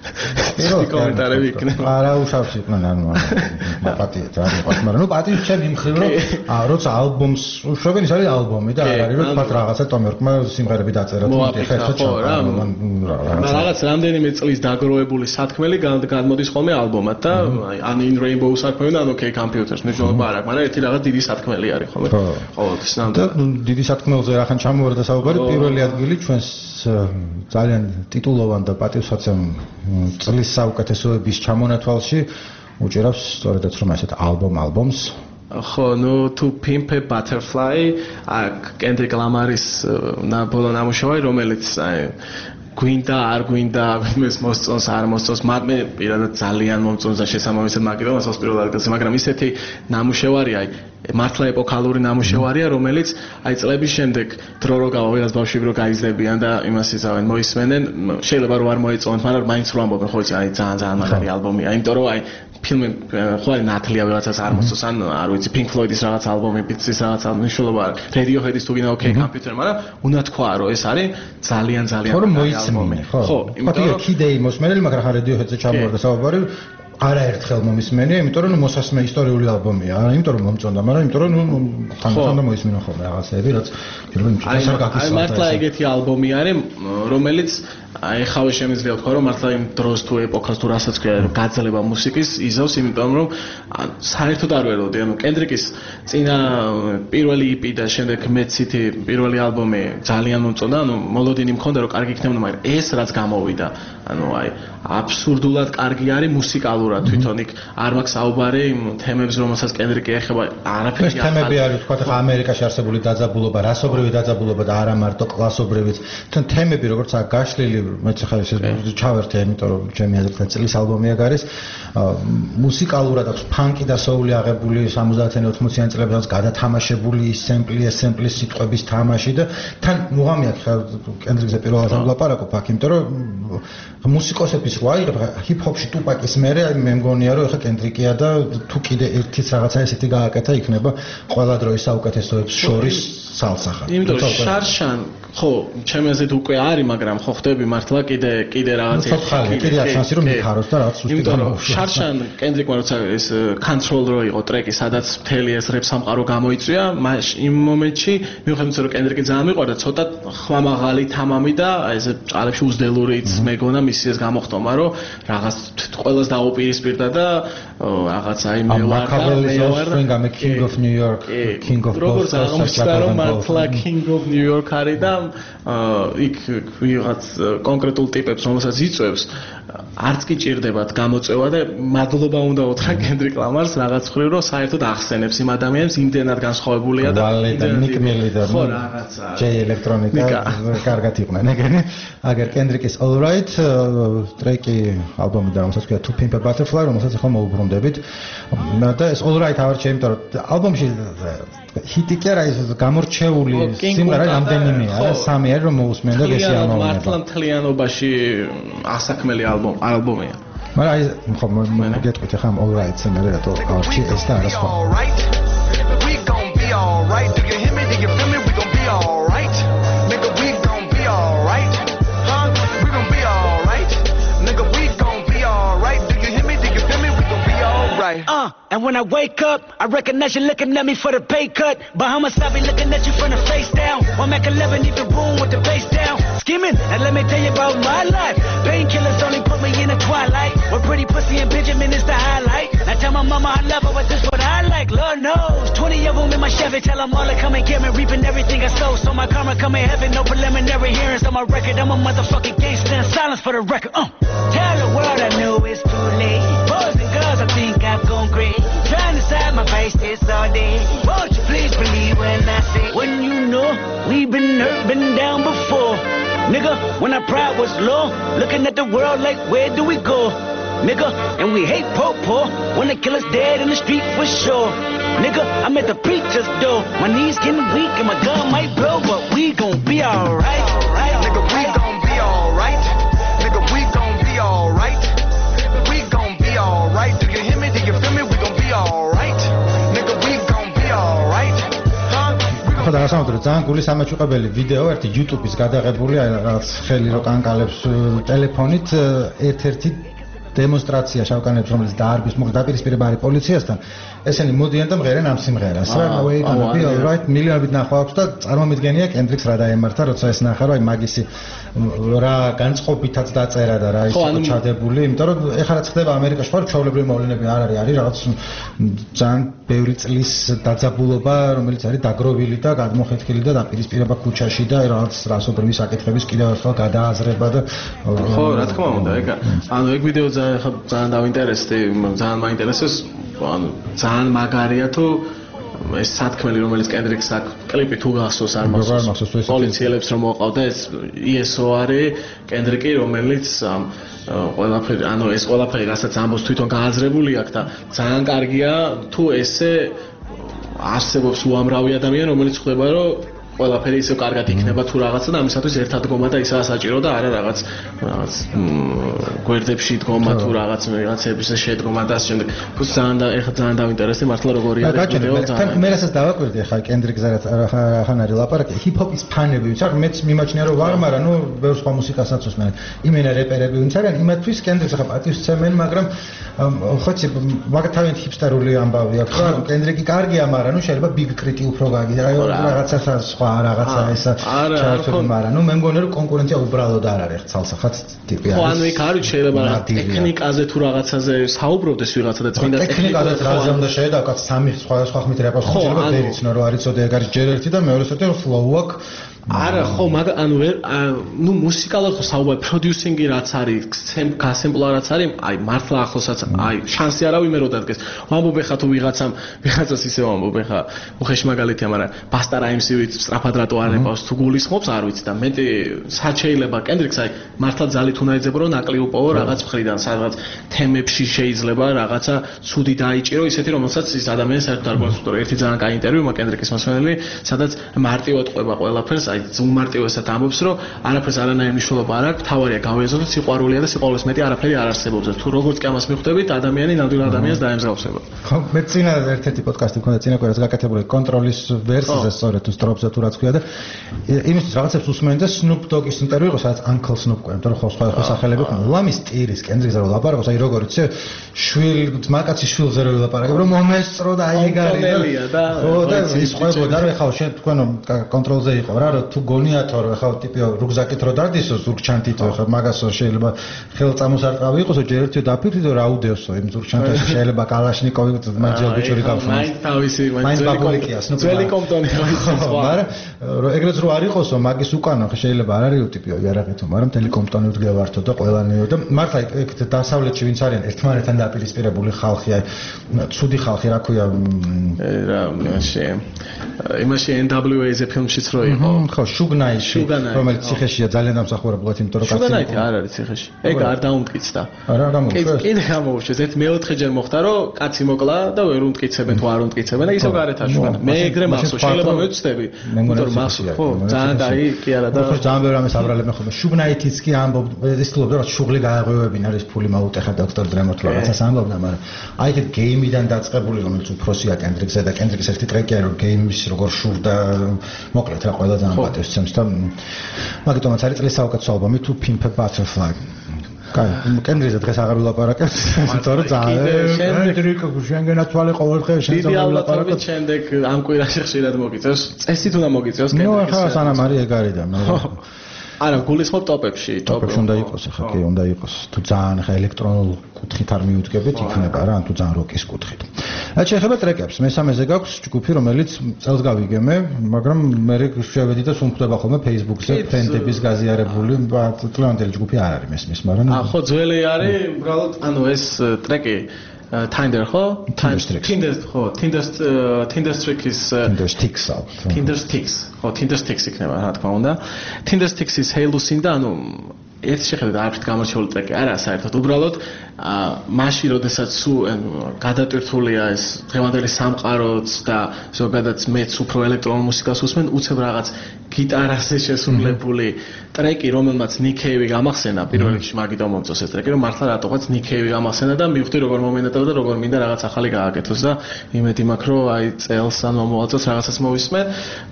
კომენტარები იქნება. არა უშავს იყვნენ, ანუ პატივით არ მიყვარს, მაგრამ ნუ პატივს ვცემ იმ მხრივ რომ როცა ალბომს უშვებენ, ის არის ალბომი და არ არის რომ თქვა რაღაცა ტომერკმა სიმღერები დაწერა თუ ეხლა ჩავა. რაღაც რამდენიმე წლის დაგროვებული სათქმელი გამოდის ხოლმე ალბომად და ან In Rainbow-ს არ ქვევენ, ან OK Computers, მნიშვნელობა არ აქვს, მაგრამ ერთი რაღაც დიდი სათქმელი არის ხოლმე. ყოველთვის და დიდი სათქმელზე რახან ჩამოვარდა საუბარი, პირველი ადგილი ჩვენს ძალიან ტიტულოვან და პატივსაცემ წლის საუკეთესოების ჩამონათვალში უჭირავს სწორედაც რომ ასეთ ალბომ ალბომს. ხო, ну To Pimp a Butterfly, Kendrick Lamar-ის ბოლო ნამუშევარი, რომელიც აი გვინდა არ გვინდა იმის მოსწონს არ მოსწონს, მაგრამ პირადად ძალიან მომწონს და შესაბამისად მაგიტო მასს პირველ ადგილზე, მაგრამ ისეთი ნამუშევარი აი მართლა ეპოქალური ნამუშევარია, რომელიც აი წლების შემდეგ დრო რო გავა ვიღაც ბავშვები რო გაიზრდებიან და იმას იზავენ, მოისმენენ, შეიძლება რომ არ მოეწონათ, მაგრამ მაინც რო ამბობენ, ხო იცი, აი ძალიან ძალიან მაგარი ალბომია, იმიტომ რომ აი ფილმი ხო არის ნათლია ვიღაცას არ მოსწონს, ან არ ვიცი, Pink Floyd-ის რაღაც ალბომი, Beatles-ის რაღაც მნიშვნელობა არის, Radiohead-ის თუ გინდა OK Computer, მაგრამ უნდა თქვა რომ ეს არის ძალიან ძალიან ალბომი. ხო, იმიტომ რომ კიდეი მოსმენელი, მაგრამ Radiohead-ზე ჩამოვარდა საუბარი არაერთხელ მომისმენია, იმიტომ რომ მოსასმე ისტორიული ალბომია, არა იმიტომ რომ მომწონდა, მაგრამ იმიტომ რომ ხანდახან მოისმინო ხოლმე რაღაცეები, რაც პირველ რიგში გასაგაკის. აი მართლა ეგეთი ალბომი არის, რომელიც აი ხავე შემიძლია თქვა რომ მართლა იმ დროს თუ ეპოქას თუ რასაც ქვია გაძლება მუსიკის იზავს იმიტომ რომ საერთოდ არ ვეროდი ანუ კენდრიკის წინა პირველი ი პი და შემდეგ მეცითი პირველი ალბომი ძალიან მომწონდა ანუ მოლოდინი მქონდა რომ კარგი იქნებოდა მაგრამ ეს რაც გამოვიდა ანუ აი აბსურდულად კარგი არის მუსიკალურად თვითონ იქ არ მაქვს საუბარი იმ თემებს რომელსაც კენდრიკი ეხება არაფერი ეს თემები არის თქვა ხა ამერიკაში არსებული დაძაბულობა რასობრივი დაძაბულობა და არა მარტო კლასობრივიც თან თემები როგორც აქ გაშლილი მეც ხა ეს ჩავერთე იმიტომ რომ ჩემი აზრით წლის ალბომია გარის მუსიკალურად აქვს ფანკი და სოული აღებული სამოცდაათიან ოთხმოციან წლებსაც გადათამაშებული სემპლი სემპლის სიტყვების თამაში და თან მუღამი აქვს კენდრიკზე პირველად ვლაპარაკობ აქ იმიტომ რომ მუსიკოსების რო აიღებ ჰიპ-ჰოპში ტუპაკის მერე მე მგონია რომ ეხა კენდრიკია და თუ კიდე ერთიც რაღაცა ესეთი გააკეთა იქნება ყველა დროის საუკეთესოებს შორის სალსახა. იმიტომ რომ შარშან ხო ჩემი აზრით უკვე არის მაგრამ ხო ხდები მართლა კიდე კიდე რაღაც ერთი კიდე აქვს შანსი რომ მიხაროს და რაღაც უსტი გამოვა. შარშან კენდრიკმა როცა ეს control რო იყო ტრეკი სადაც მთელი ეს რეპ სამყარო გამოიწვია იმ მომენტში მიუხედავად რომ კენდრიკი ძალიან მიყვარდა ცოტა ხვამაღალი თამამი და ეს ჭალებში უზდელურიც მეგონა მისი ეს გამოხტომა რომ რაღაც ყველას დაუპირისპირდა და რაღაც აი მე ვარ და მე ვარ I'm king of New York king of როგორც აღმოჩნდა რომ მართლა king of New York არის და იქ ვიღაც კონკრეტულ ტიპებს რომელსაც იწვევს არც კი ჭირდებათ გამოწევა და მადლობა უნდა უთხრა კენდრიკ ლამარს რაღაც ხრივ რომ საერთოდ ახსენებს იმ ადამიანებს იმდენად განსხვავებულია და ნიკმელი და ხო რაღაცა ჯეი ელექტრონიკა კარგად იყვნენ ეგენი აგერ კენდრიკის All Right ტრეკი ალბომიდან რომელსაც ქვია To Pimp a Butterfly რომელსაც ახლა მოუბრუნდებით და ეს All Right ავარჩია იმიტომ რომ ალბომში ჰიტი კი არა ეს გამორჩეული სიმღერა რამდენიმეა რა სამი არის რომ მოусმენ და გესიამოვნება მართლა მთლიანობაში ასაქმელი ალბომი ალბომია მაგრამ აი ხო მოგეთქვით ახლა All Right სიმღერა რატო ავარჩი ეს და არა სხვა We gon' be all right do you hear me do you feel me we gon' be all right nigga we gon' be all right huh we gon' be all right nigga we gon' be all right do you hear me do you feel me we gon' be all right uh and when I wake up I recognize you looking at me for the pay cut Bahamas I be looking at you from the face down one Mac eleven even room with the bass down skimming and let me tell you about my life painkillers only put me in the twilight with pretty pussy and Benjamin is the highlight now tell my mama I love her but this what I like Lord knows twenty of them in my Chevy tell them all to come and get me reaping everything I sow so my karma come in heaven no preliminary hearings on my record I'm a motherfucking gangster in silence for the record uh. Tell the world I know it's too late boys and girls I think I've gone great trying to side my face this all day won't you please believe when I say when you know we've been hurt been down before nigga when our pride was low looking at the world like where do we go nigga and we hate po-po when the killer's dead in the street for sure nigga I'm at the preacher's door my knees getting weak and my gun might blow but we gon' be alright right nigga we gon' be alright nigga we gon' be alright we gon' be alright do you hear me do you feel me we gon' be alright nigga we gon' be alright ხო და გასამართლე ძალიან გული სამაჩუყებელი ვიდეო ერთი YouTube-ის გადაღებული რაღაც ხელი რო კანკალებს ტელეფონით ერთ-ერთი დემონსტრაცია შავკანებს რომელიც დაარბის მოხდა დაპირისპირება არის პოლიციასთან ესენი მოდიან და მღერენ ამ სიმღერას რა way gonna be all right მილიონობით ნახვა აქვს და წარმომიდგენია კენდრიქს რა დაემართა როცა ეს ნახა რომ აი მაგისი რა განწყობითაც დაწერა და რა ის ჩადებული იმიტომ რომ ეხლა რაც ხდება ამერიკაში ხო ჩვეულებრივი მოვლენები არ არის არის რაღაც ძალიან ბევრი წლის დაძაბულობა რომელიც არის დაგროვილი და გადმოხეთქილი და დაპირისპირება ქუჩაში და რაღაც რასობრივი საკითხების კიდევ ერთხელ გადააზრება და ხო რა თქმა უნდა ეგ ანუ ეგ ვიდეო ძალიან დავინტერესდი ძალიან მაინტერესებს ანუ ძალიან მაგარია თუ ეს სათქმელი რომელიც კენდრიქს აქ კლიპი თუ გახსოვს არ მახსოვს პოლიციელებს რომ მოყავდა ეს ი ეს ო არის კენდრიკი რომელიც ყველაფერი ანუ ეს ყველაფერი რასაც ამბობს თვითონ გააზრებული აქვს და ძალიან კარგია თუ ესე არსებობს უამრავი ადამიანი რომელიც ხვდება რომ ყველაფერი ისე კარგად იქნება თუ რაღაცა და ამისათვის ერთად გომა და ისაა საჭირო და არა რაღაც რაღაც გვერდებში დგომა თუ რაღაც რაღაცების შედგომა და ასე შემდეგ. თუ ძალიან და ეხლა ძალიან დავინტერესდი მართლა როგორი არის ვიდეო ძალიან. მე რასაც დავაკვირდი ახლა კენდრიქს ახან არის ლაპარაკი ჰიპ-ჰოპის ფანები ვინც არ მეც მიმაჩნია რომ ვარ მაგრამ ნუ ბევრ სხვა მუსიკასაც უსმენ. იმენა რეპერები ვინც არიან იმათთვის კენდრიქს ახლა პატივს სცემენ მაგრამ ხოჩი მაგთავიანთ ჰიპსტერული ამბავი აქვს რა კენდრიკი კარგია მაგრამ ნუ შეიძლება ბიგ კრიტი უფრო გაგი რაღაცას სხვა რაღაცა ეს ჩართული, მაგრამ ნუ მე მგონი რომ კონკურენცია უბრალოდ არ არის ხალხსაც ტიპი არის. ხო, ანუ იქ არის შეიძლება ტექნიკაზე თუ რაღაცაზე საუბრობდეს ვიღაცა და წმინდა ტექნიკაზე რაზე უნდა შეედავკაც სამი სხვადასხვა ხმით რეპოს შეიძლება დაიცნო რომ არის ცოტა ეგ არის ჯერ ერთი და მეორე ცოტა flow აქვს. არა ხო, მაგრამ ანუ ნუ მუსიკალურად ხო საუბარი პროდიუსინგი რაც არის, გასემპლა რაც არის, აი მართლა ახლოსაც აი შანსი არა ვიმე რო დადგეს. ვამბობ ხა თუ ვიღაცამ ვიღაცას ისე ვამბობ ხა უხეში მაგალითია, მაგრამ ბასტა რაიმსივით სწრაფად რატო არ ეპავს თუ გულისხმობს არ ვიცი და მეტი სად შეიძლება კენდრიქს აი მართლა ძალით უნდა ეძებო რომ ნაკლი უპოვო რაღაც მხრიდან სადღაც თემებში შეიძლება რაღაცა ცუდი დაიჭირო ისეთი რომელსაც ის ადამიანს საერთოდ არ გვაქვს თორე ერთი ძალიან კაი ინტერვიუ მაკენდრიკის მოსმენელი სადაც მარტივად ყვება ყველაფერს აი უმარტივესად ამბობს რომ არაფერს არანაირი მნიშვნელობა არ აქვს თავარია გავიაზროთ სიყვარულია და სიყვარულის მეტი არაფერი არ არსებობს თუ როგორც კი ამას მიხვდებით ადამიანი ნამდვილ ადამიანს დაემსგავსება ხო მე წინა ერთ-ერთი პოდკასტი მქონდა წინა კვირას გაკეთებული კონტროლის ვერსიაზე სწორედ თუ სტროფზე თუ რაც ქვია და იმისთვის რაღაცებს უსმენ და Snoop Dogg-ის ინტერვიუ იყო სადაც Uncle Snoop ყვება იმიტომ რომ ხო სხვა სხვა სახელები ყო ლამის ტირის კენდრიქს რა ლაპარაკობს აი როგორ იცი შვილ ძმაკაცის შვილზე რო ლაპარაკებ რომ მომესწრო და აი ეგ არის და ხო და ის ყვებოდა რომ ეხლა შენ თქვენო კონტროლზე იყო რა რომ თუ გონიათო რომ ეხლა ტიპიო რუგზაკით რო დარდისო ზურგჩანთითო ეხლა მაგასო შეიძლება ხელწამოსარტყავი იყოსო ჯერ ერთი დაფიქრდო რა უდევსო იმ ზურგჩანთაში შეიძლება კალაშნიკოვი მაჯელ ბიჭური გავხსნას მაინც თავისი მაინც ბაბულიკიას ნუ ძველი კომპტონი ხო მაგრამ ეგრეც რო არ იყოსო მაგის უკანო ხა შეიძლება არ არის ტიპიო იარაღითო მაგრამ მთელი კომპტონი უდგევართო და ყველანიო და მართლა ეგ დასავლეთში ვინც არიან ერთმანეთთან დაპირისპირებული ხალხი აი ცუდი ხალხი რა ქვია რა მაშე იმაში N W A-ზე ფილმშიც რო იყო ხო შუგნაიში რომელიც ციხეშია ძალიან დამსახურებულად იმიტომ რომ კაცი შუგნაიტი არ არის ციხეში ეგ არ დაუმტკიცდა არა არ გამოუშვეს კიდე გამოუშვეს ერთ მეოთხეჯერ მოხდა რომ კაცი მოკლა და ვერ უმტკიცებენ თუ არ უმტკიცებენ და ისევ გარეთ აშუქა მე ეგრე მახსოვს შეიძლება მევწდები იმიტომ რომ მახსოვს ხო ძალიან დაი კი არა და ხო ძალიან ბევრი ამას აბრალებენ ხოლმე შუგნაიტიც კი ამბობ ეს თლობდა რომ შუღლი გააღვევებინ არის ფული მაუტეხა დოქტორ დრემორთლა რაღაცას ამბობდა მაგრამ აი ეგ გეიმიდან დაწყებული რომელიც უფროსია კენდრიქზე და კენდრიკის ერთი ტრეკია რომ გეიმის როგორ შურდა მოკლედ რა ყველა ძალიან პატევს ცემს და მაგიტომაც არის წლის საუკეთესო ალბომი თუ Pimp a Butterfly კაი კენდრიქზე დღეს აღარ ვილაპარაკებ იმიტომ რომ ძალიან კენდრიკ შენგენა თვალი ყოველდღე შენ წავალაპარაკებ შემდეგ ამ კვირაში ხშირად მოგიწევს წესით უნდა მოგიწევს კენდრიკის ნუ ახლა სანამ არის ეგ არის და მე არა გულისხმობ ტოპებში ტოპებში უნდა იყოს ახლა კი უნდა იყოს თუ ძალიან ახლა ელექტრონულ კუთხით არ მიუდგებით იქნება რა ან თუ ძალიან როკის კუთხით რაც შეეხება ტრეკებს მესამეზე გაქვს ჯგუფი რომელიც წელს გავიგემე მაგრამ მე შევედი და სულ ხვდება ხოლმე Facebook-ზე ფრენდების გაზიარებული ტლანტელი ჯგუფი არ არის მესმის მაგრამ ხო ძველი არის უბრალოდ ანუ ეს ტრეკი Tinder ხო? Tinder ხო, Tinder Tinder Sticks Tinder Sticks Tinder Sticks ხო, Tinder Sticks იქნება რა თქმა უნდა. Tinder Sticks-ის Hallucin და ანუ ერთ შეხედვით არაფრით გამორჩეული ტრეკი არა საერთოდ უბრალოდ მაშინ როდესაც სულ გადატვირთულია ეს დღევანდელი სამყაროც და ზოგადად მეც უფრო ელექტრონულ მუსიკას უსმენ უცებ რაღაც გიტარაზე შესრულებული ტრეკი რომელმაც Nick Cave-ი გამახსენა პირველ რიგში მაგიტომ მომწონს ეს ტრეკი რომ მართლა რატოღაც Nick Cave-ი გამახსენა და მივხვდი როგორ მომენატრა და როგორ მინდა რაღაც ახალი გააკეთოს და იმედი მაქვს რომ აი წელს ან მომავალ წელს რაღაცას მოვისმენ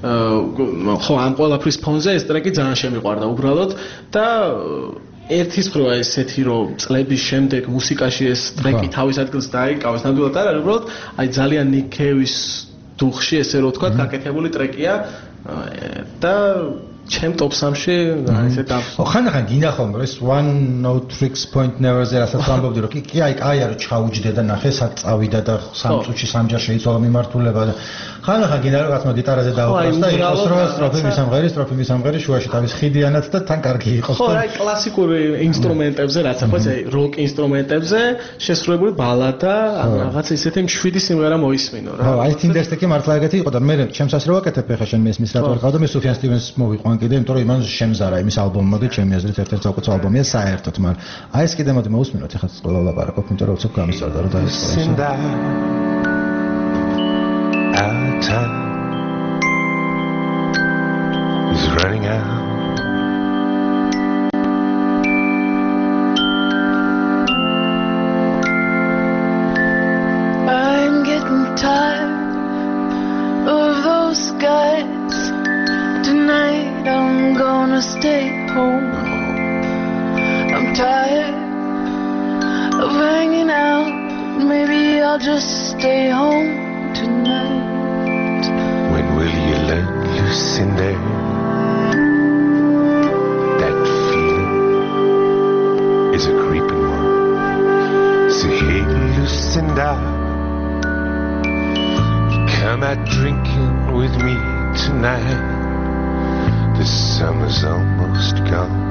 ხო ამ ყველაფრის ფონზე ეს ტრეკი ძალიან შემიყვარდა უბრალოდ და ერთის მხრივ ესეთი რომ წლების შემდეგ მუსიკაში ეს ტრეკი თავის ადგილს დაიკავეს ნამდვილად არ არის უბრალოდ აი ძალიან Nick Cave-ის დუხში ესე რომ ვთქვა გაკეთებული ტრეკია და ჩემ ტოპ სამში ისე და ხო ხანდახან გინდა ხომ ეს one note tricks point never-ზე რასაც ამბობდი რომ კი კი აი კაია რომ ჩაუჯდე და ნახე სად წავიდა და სამ წუთში სამჯერ შეიცვალა მიმართულება და ხანდახან გინდა რომ რაღაცმა გიტარაზე დაუყრას და იყოს რომ სტროფი მისამღერი სტროფი მისამღერი შუაში თავის ხიდიანად და თან კარგი იყოს ხო აი კლასიკური ინსტრუმენტებზე რაც ახლა აი როკ ინსტრუმენტებზე შესრულებული ბალადა ან რაღაც ისეთი მშვიდი სიმღერა მოისმინო რა ხო აი Tinder Stick-ი მართლა ეგეთი იყო და მე ჩემს ასე რო ვაკეთებ ხა შენ მესმის რა თქმა უნდა მე Sufjan Stevens მოვიყვან კიდე იმიტომ რომ იმან შემზარა იმის ალბომმა და ჩემი აზრით ერთ-ერთი საუკეთესო ალბომია საერთოდ მაგრამ აი ეს კიდე მოდი მოусმინოთ ეხლა ყველა ლაპარაკობ იმიტომ რომ უცებ გამისწორდა რომ დაიწყო Our time is running out. I'm getting tired of those guys. Tonight I'm gonna stay home. I'm tired of hanging out. Maybe I'll just stay home tonight. When will you let loose Lucinda, that feeling is a creeping one. So hey, Lucinda, come out drinking with me tonight. The summer's almost gone,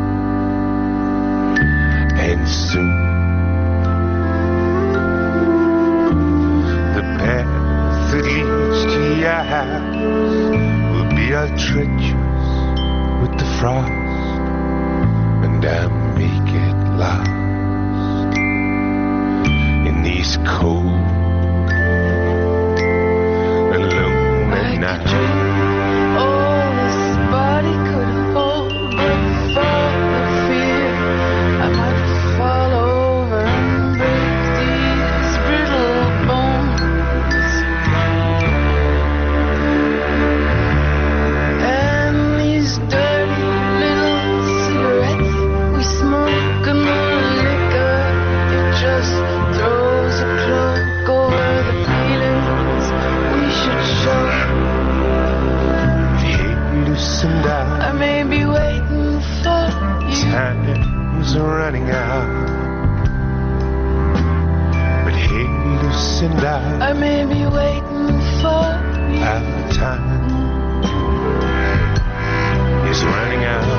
and soon the path that leads to your house will be all treacherous with the frost, and I may get lost in these cold and lonely nights. I may be waiting for you. Time's running out, but hey, Lucinda, I may be waiting for you. Our time is running out.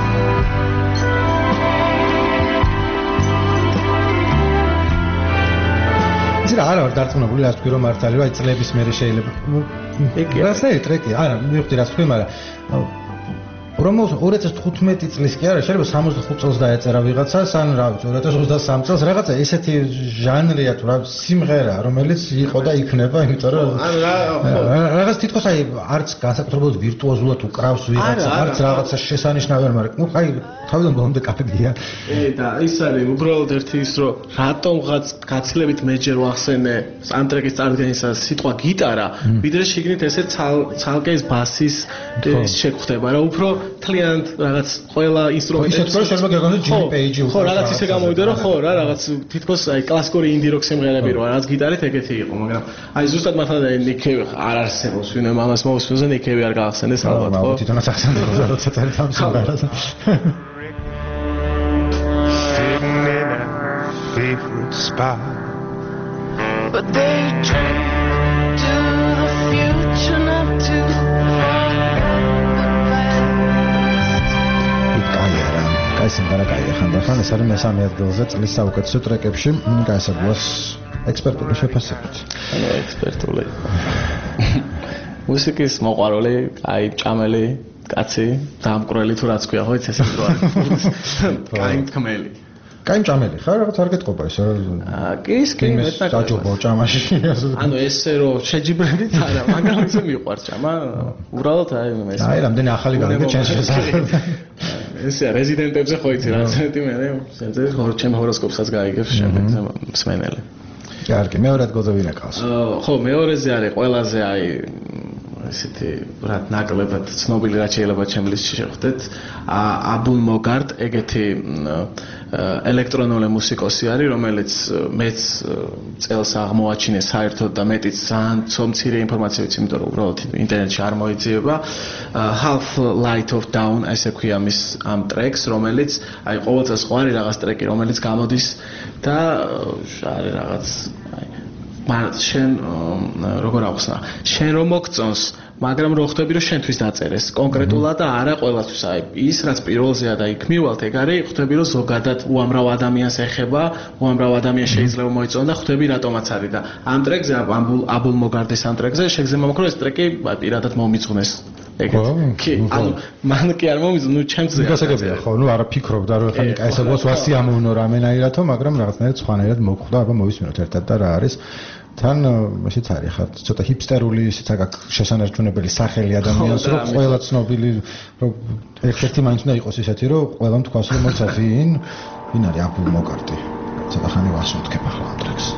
ზირა არა ვარ დარწმუნებული რა თქვი რომ მართალი რა წლების მერე შეიძლება რასაც ტრეკი არა მივხვდი რა თქვი მაგრამ რომ ორი ათას თხუთმეტი წლის კი არა შეიძლება სამოცდახუთ წელს დაეწერა ვიღაცას ან რა ვიცი ორი ათას ოცდასამი წელს რაღაცა ესეთი ჟანრია თუ რა სიმღერა რომელიც იყო და იქნება იმიტომ რომ რაღაც თითქოს აი არც განსაკუთრებულად ვირტუოზულად უკრავს ვიღაცა არც რაღაცა შესანიშნავია მაგრამ ნუ აი თავიდან ბოლომდე კარგია ე და ის არის უბრალოდ ერთი ის რომ რატომღაც გაცილებით მეჯერ ვახსენე ამ ტრეკის წარდგენისას სიტყვა გიტარა ვიდრე შიგნით ესე ცალკე ის ბასის შეგვხდება რა უფრო თლიანად რაღაც ყველა ინსტრუმენტი ისე რომ შეიძლება გეგონოთ ჯიმი პეიჯი ხო რაღაც ისე გამოვიდა რომ ხო რა რაღაც თითქოს აი კლასიკური ინდი როკ სიმღერები რო რაღაც გიტარით ეგეთი იყო მაგრამ აი ზუსტად მართლა ნიკევი არ არსებობს ვინმე მამას მოусვენზე ნიკევი არ გაახსენეს ალბათ ხო თვითონაც ახსენდება როცა წერით ამ სიმღერას favorite spot but they try to the future not to აი სიმღერა კაია ხანდახან ეს არის მესამე ადგილზე წლის საუკეთესო ტრეკებში გაესაბუას ექსპერტული შეფასებით ანუ ექსპერტული მუსიკის მოყვარული აი ჭამელი კაცი დამკვრელი თუ რაც ქვია ხო იცი ესე რო არის კაი თქმელი კაი ჭამელი ხარ რაღაც არ გეტყობა ეს აა კი ის კი მეტად დაჯობო ჭამაში ანუ ესე რო შეჯიბრებით არა მაგრამ ისე მიყვარს ჭამა უბრალოდ აი ეს აი რამდენი ახალი გავიგე ჩემს შესახებ ესე რეზიდენტებზე ხო იცი რა ზეთი მე ზეზე ჩემ ჰოროსკოპსაც გაიგებს შემდეგზე მსმენელი კარგი მეორე ადგილზე ვინ აკავს ხო მეორეზე არის ყველაზე აი ესეთი რა ნაკლებად ცნობილი რა შეიძლება ჩემ ლისტში შევხვდეთ აბულ მოგარტ ეგეთი ელექტრონული მუსიკოსი არის რომელიც მეც წელს აღმოაჩინე საერთოდ და მეტიც ძალიან ცომცირე ინფორმაცია ვიცი იმიტომ რომ უბრალოდ ინტერნეტში არ მოიძიება Half Light of Dawn ესე ქვია მის ამ ტრეკს რომელიც აი ყოველწელს ხო არის რაღაც ტრეკი რომელიც გამოდის და არის რაღაც აი მაგრამ შენ როგორ აღხსნა შენ რომ მოგწონს მაგრამ რო ხვდები რომ შენთვის დაწერეს კონკრეტულად და არა ყველასთვის აი ის რაც პირველზეა და იქ მივალთ ეგ არის ხვდები რომ ზოგადად უამრავ ადამიანს ეხება უამრავ ადამიანს შეიძლება მოიწონოს და ხვდები რატომაც არის და ამ ტრეკზე აბულ აბულ მოგარდეს ამ ტრეკზე შეგზება მოკრო ეს ტრეკი პირადად მომიძღვნეს ეგეთ კი ანუ მან კი არ მომიძღვნე ნუ ჩემზე გასაგებია ხო ნუ არა ფიქრობდა რომ ხან კაისაბოს ვასიამოვნო რამენაირათო მაგრამ რაღაცნაირად სხვანაირად მოგხვდა აბა მოვისმინოთ ერთად და რა არის თან ისიც არის ხარ ცოტა ჰიპსტერული ისიც აქვს შესანარჩუნებელი სახელი ადამიანს რომ ყველა ცნობილი რომ ერთ-ერთი მაინც უნდა იყოს ისეთი რომ ყველამ თქვას რომ მოიცა ვინ ვინ არის აბულ მოგარტი ცოტა ხანი ვასუნთქებ ახლა ამ ტრეკს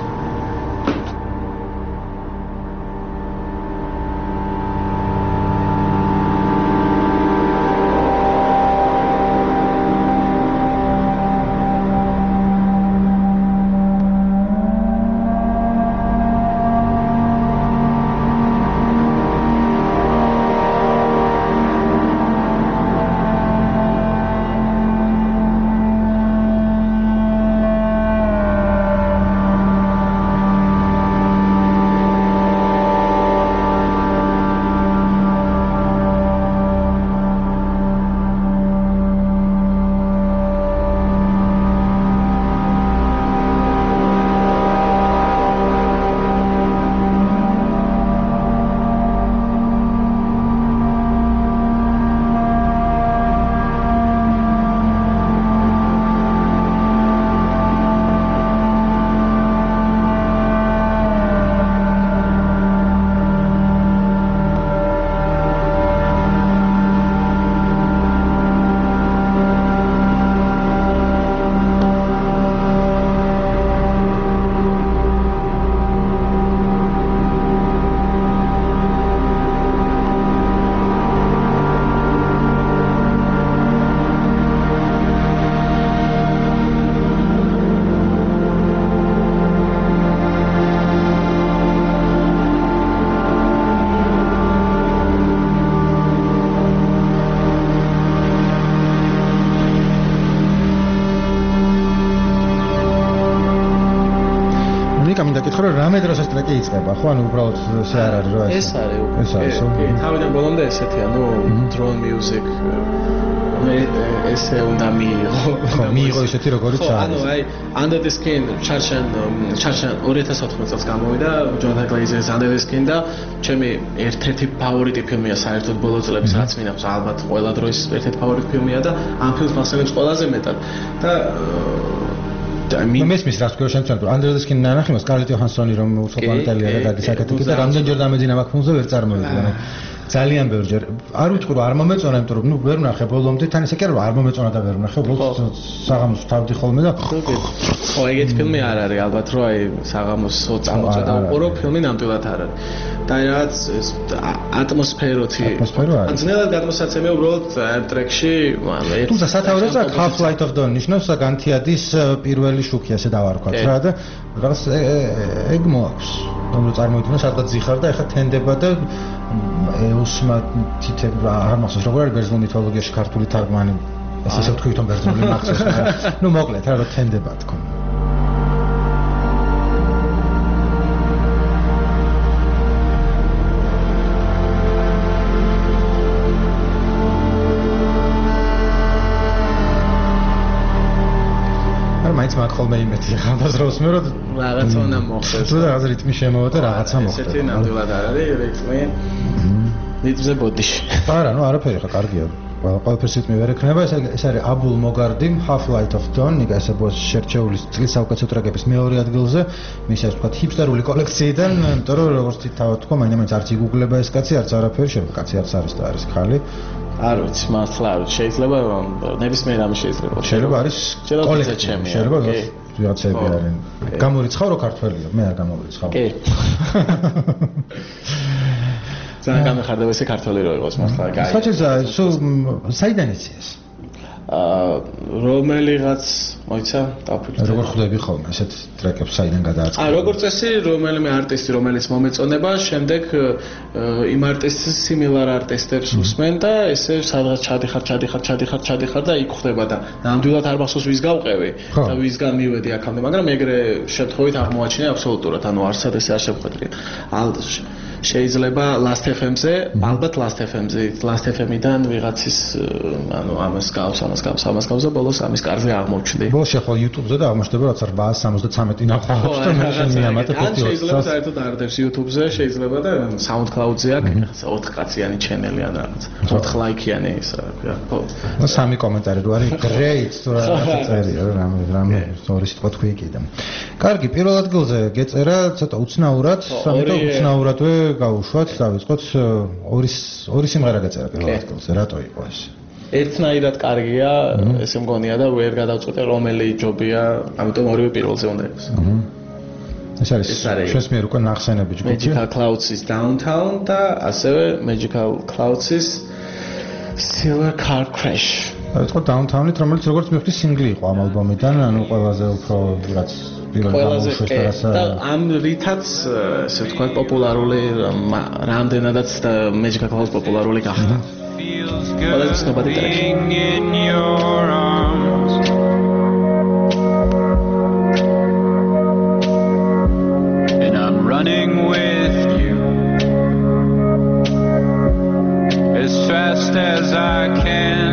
მინდა კითხო რომ რამე დროს ეს ტრეკი იწყება ხო ანუ უბრალოდ ესე არ არის რა ეს არის ეს არის კი თავიდან ბოლომდე ესეთი ანუ drone music მე ესე უნდა მიიღო ხო მიიღო ესეთი როგორიც არის ანუ აი Under the Skin ჩარჩან ჩარჩან ორი ათას ოთხმოცი წელს გამოვიდა Jonathan Glazer-ის Under the Skin და ჩემი ერთ-ერთი ფავორიტი ფილმია საერთოდ ბოლო წლების რაც მინახავს ალბათ ყველა დროის ერთ-ერთი ფავორიტი ფილმია და ამ ფილმს მასწავლებს ყველაზე მეტად და მე მესმის რას თქვი შენ ცენტრ Under the Skin ნანახი მას Scarlett Johansson-ი რომ უცხოპლანეტელია და გადის საკეთე და რამდენჯერ დამეძინა მაგ ფილმზე ვერ წარმოვიდგინე ძალიან ბევრჯერ არ ვიტყვი რომ არ მომეწონა იმიტომ რომ ნუ ვერ ვნახე ბოლომდე თან ისე კი არა რომ არ მომეწონა და ვერ ვნახე უბრალოდ საღამოს თავდი ხოლმე და ხო ეგეთი ფილმი არ არის ალბათ რომ აი საღამოსო წამოწვა და უყურო ფილმი ნამდვილად არ არის და რაც ატმოსფეროთი ატმოსფერო არის ძნელად გადმოსაცემი უბრალოდ ამ ტრეკში თუმცა სათავეზე აქ Half Light of Dawn ნიშნავს განთიადის პირველი შუქი ასე დავარქვათ რა და რაღაც ეგ მოაქვს რომ წარმოიდგინო სადღაც ზიხარ და ეხა თენდება და ეუსმა თითებ არ მახსოვს როგორ არის ბერძნულ მითოლოგიაში ქართული თარგმანი ესე ვთქვი თვითონ ბერძნული მახსოვს ნუ მოკლედ რა რომ თენდება თქო მაინც მაგ ხოლმე იმეთი ხანდაზროს მე რომ რაღაცა უნდა მოხდეს თუ რაღაც რიტმი შემოვა და რაღაცა მოხდეს ესეთი ნამდვილად არ არის რიტმი რიტმზე ბოდიში არა ნუ არაფერი ხა კარგია ყველაფერს რიტმი ვერ ექნება ეს ეს არის Abul Mogardim Half Light of Dawn ნიკა ესა ბოს შერჩეული წლის საუკეთესო ტრეკების მეორე ადგილზე მის ასე ვთქვათ ჰიპსტერული კოლექციიდან იმიტომ რომ როგორც თვითონ თქვა მაინც არც იგუგლება ეს კაცი არც არაფერი შეიძლება კაცი არც არის და არის ხალი არ ვიცი მართლა არ ვიცი შეიძლება რომ ნებისმიერ რამე შეიძლება შეიძლება არის კოლექცია შეიძლება ვიღაცები არიან გამორიცხავ რო ქართველია მე არ გამორიცხავ კი ძალიან გამიხარდება ესე ქართველი რო იყოს მართლა კაი საჭიროა სულ საიდან იცი ეს აა რომელიღაც მოიცა დაფიქრე როგორ ხვდები ხოლმე ესეთ ტრეკებს საიდან გადააწყდა აა როგორც წესი რომელიმე არტისტი რომელიც მომეწონება შემდეგ იმ არტისტის სიმილარ არტისტებს უსმენ და ესე სადღაც ჩადიხარ ჩადიხარ ჩადიხარ ჩადიხარ და იქ ხვდება და ნამდვილად არ მახსოვს ვის გავყევი და ვისგან მივედი აქამდე მაგრამ ეგრე შემთხვევით აღმოაჩინე აბსოლუტურად ანუ არსად ესე არ შევხვედრია შეიძლება Last ეფ ემ-ზე, ალბათ Last ეფ ემ-ზე, Last ეფ ემ-დან ვიღაცის ანუ ამას გავს, ამას გავს, ამას გავს და ბოლოს ამის კარზე აღმოჩნდი. ბოლოს ახლა YouTube-ზე და აღმოჩნდება რაცა რვაას სამოცდათრამეტი ნახავთ და მე შემიამატებ ფოტოებს. შეიძლება საერთოდ არ დევს YouTube-ზე, შეიძლება და SoundCloud-ზე აქვს ოთხ კაციანი ჩენელი ან რაღაც. ოთხ ლაიქიანი ის რა ქვია. ხო. და სამი კომენტარი რო არის great თუ რაღაცა წერია, რამე რამე ორი სიტყვა თქვი კიდე. კარგი, პირველ ადგილზე გეწერა ცოტა უცნაურად, ამიტომ უცნაურადვე გავუშვათ, დავიწყოთ ორი ორი სიმღერა გაწერა პირველ ადგილზე, რატო იყო ეს? ერთნაირად კარგია, ესე მგონია და ვერ გადავწყვეტე რომელი ჯობია, ამიტომ ორივე პირველზე უნდა იყოს. ეს არის ჩვენს მიერ უკვე ნახსენები ჯგუფი. Magical Clouds-ის Downtown და ასევე Magical Clouds-ის Silver Car Crash. დავიწყოთ Downtown-ით, რომელიც როგორც მივხვდი სინგლი იყო ამ ალბომიდან, ანუ ყველაზე უფრო რაც ყველაზე და ამ რითაც ესე ვთქვათ პოპულარული რამდენადაც Magical Clouds პოპულარული გახდა. ყველაზე ცნობადი ტრეკი. And I'm running with you as fast as I can,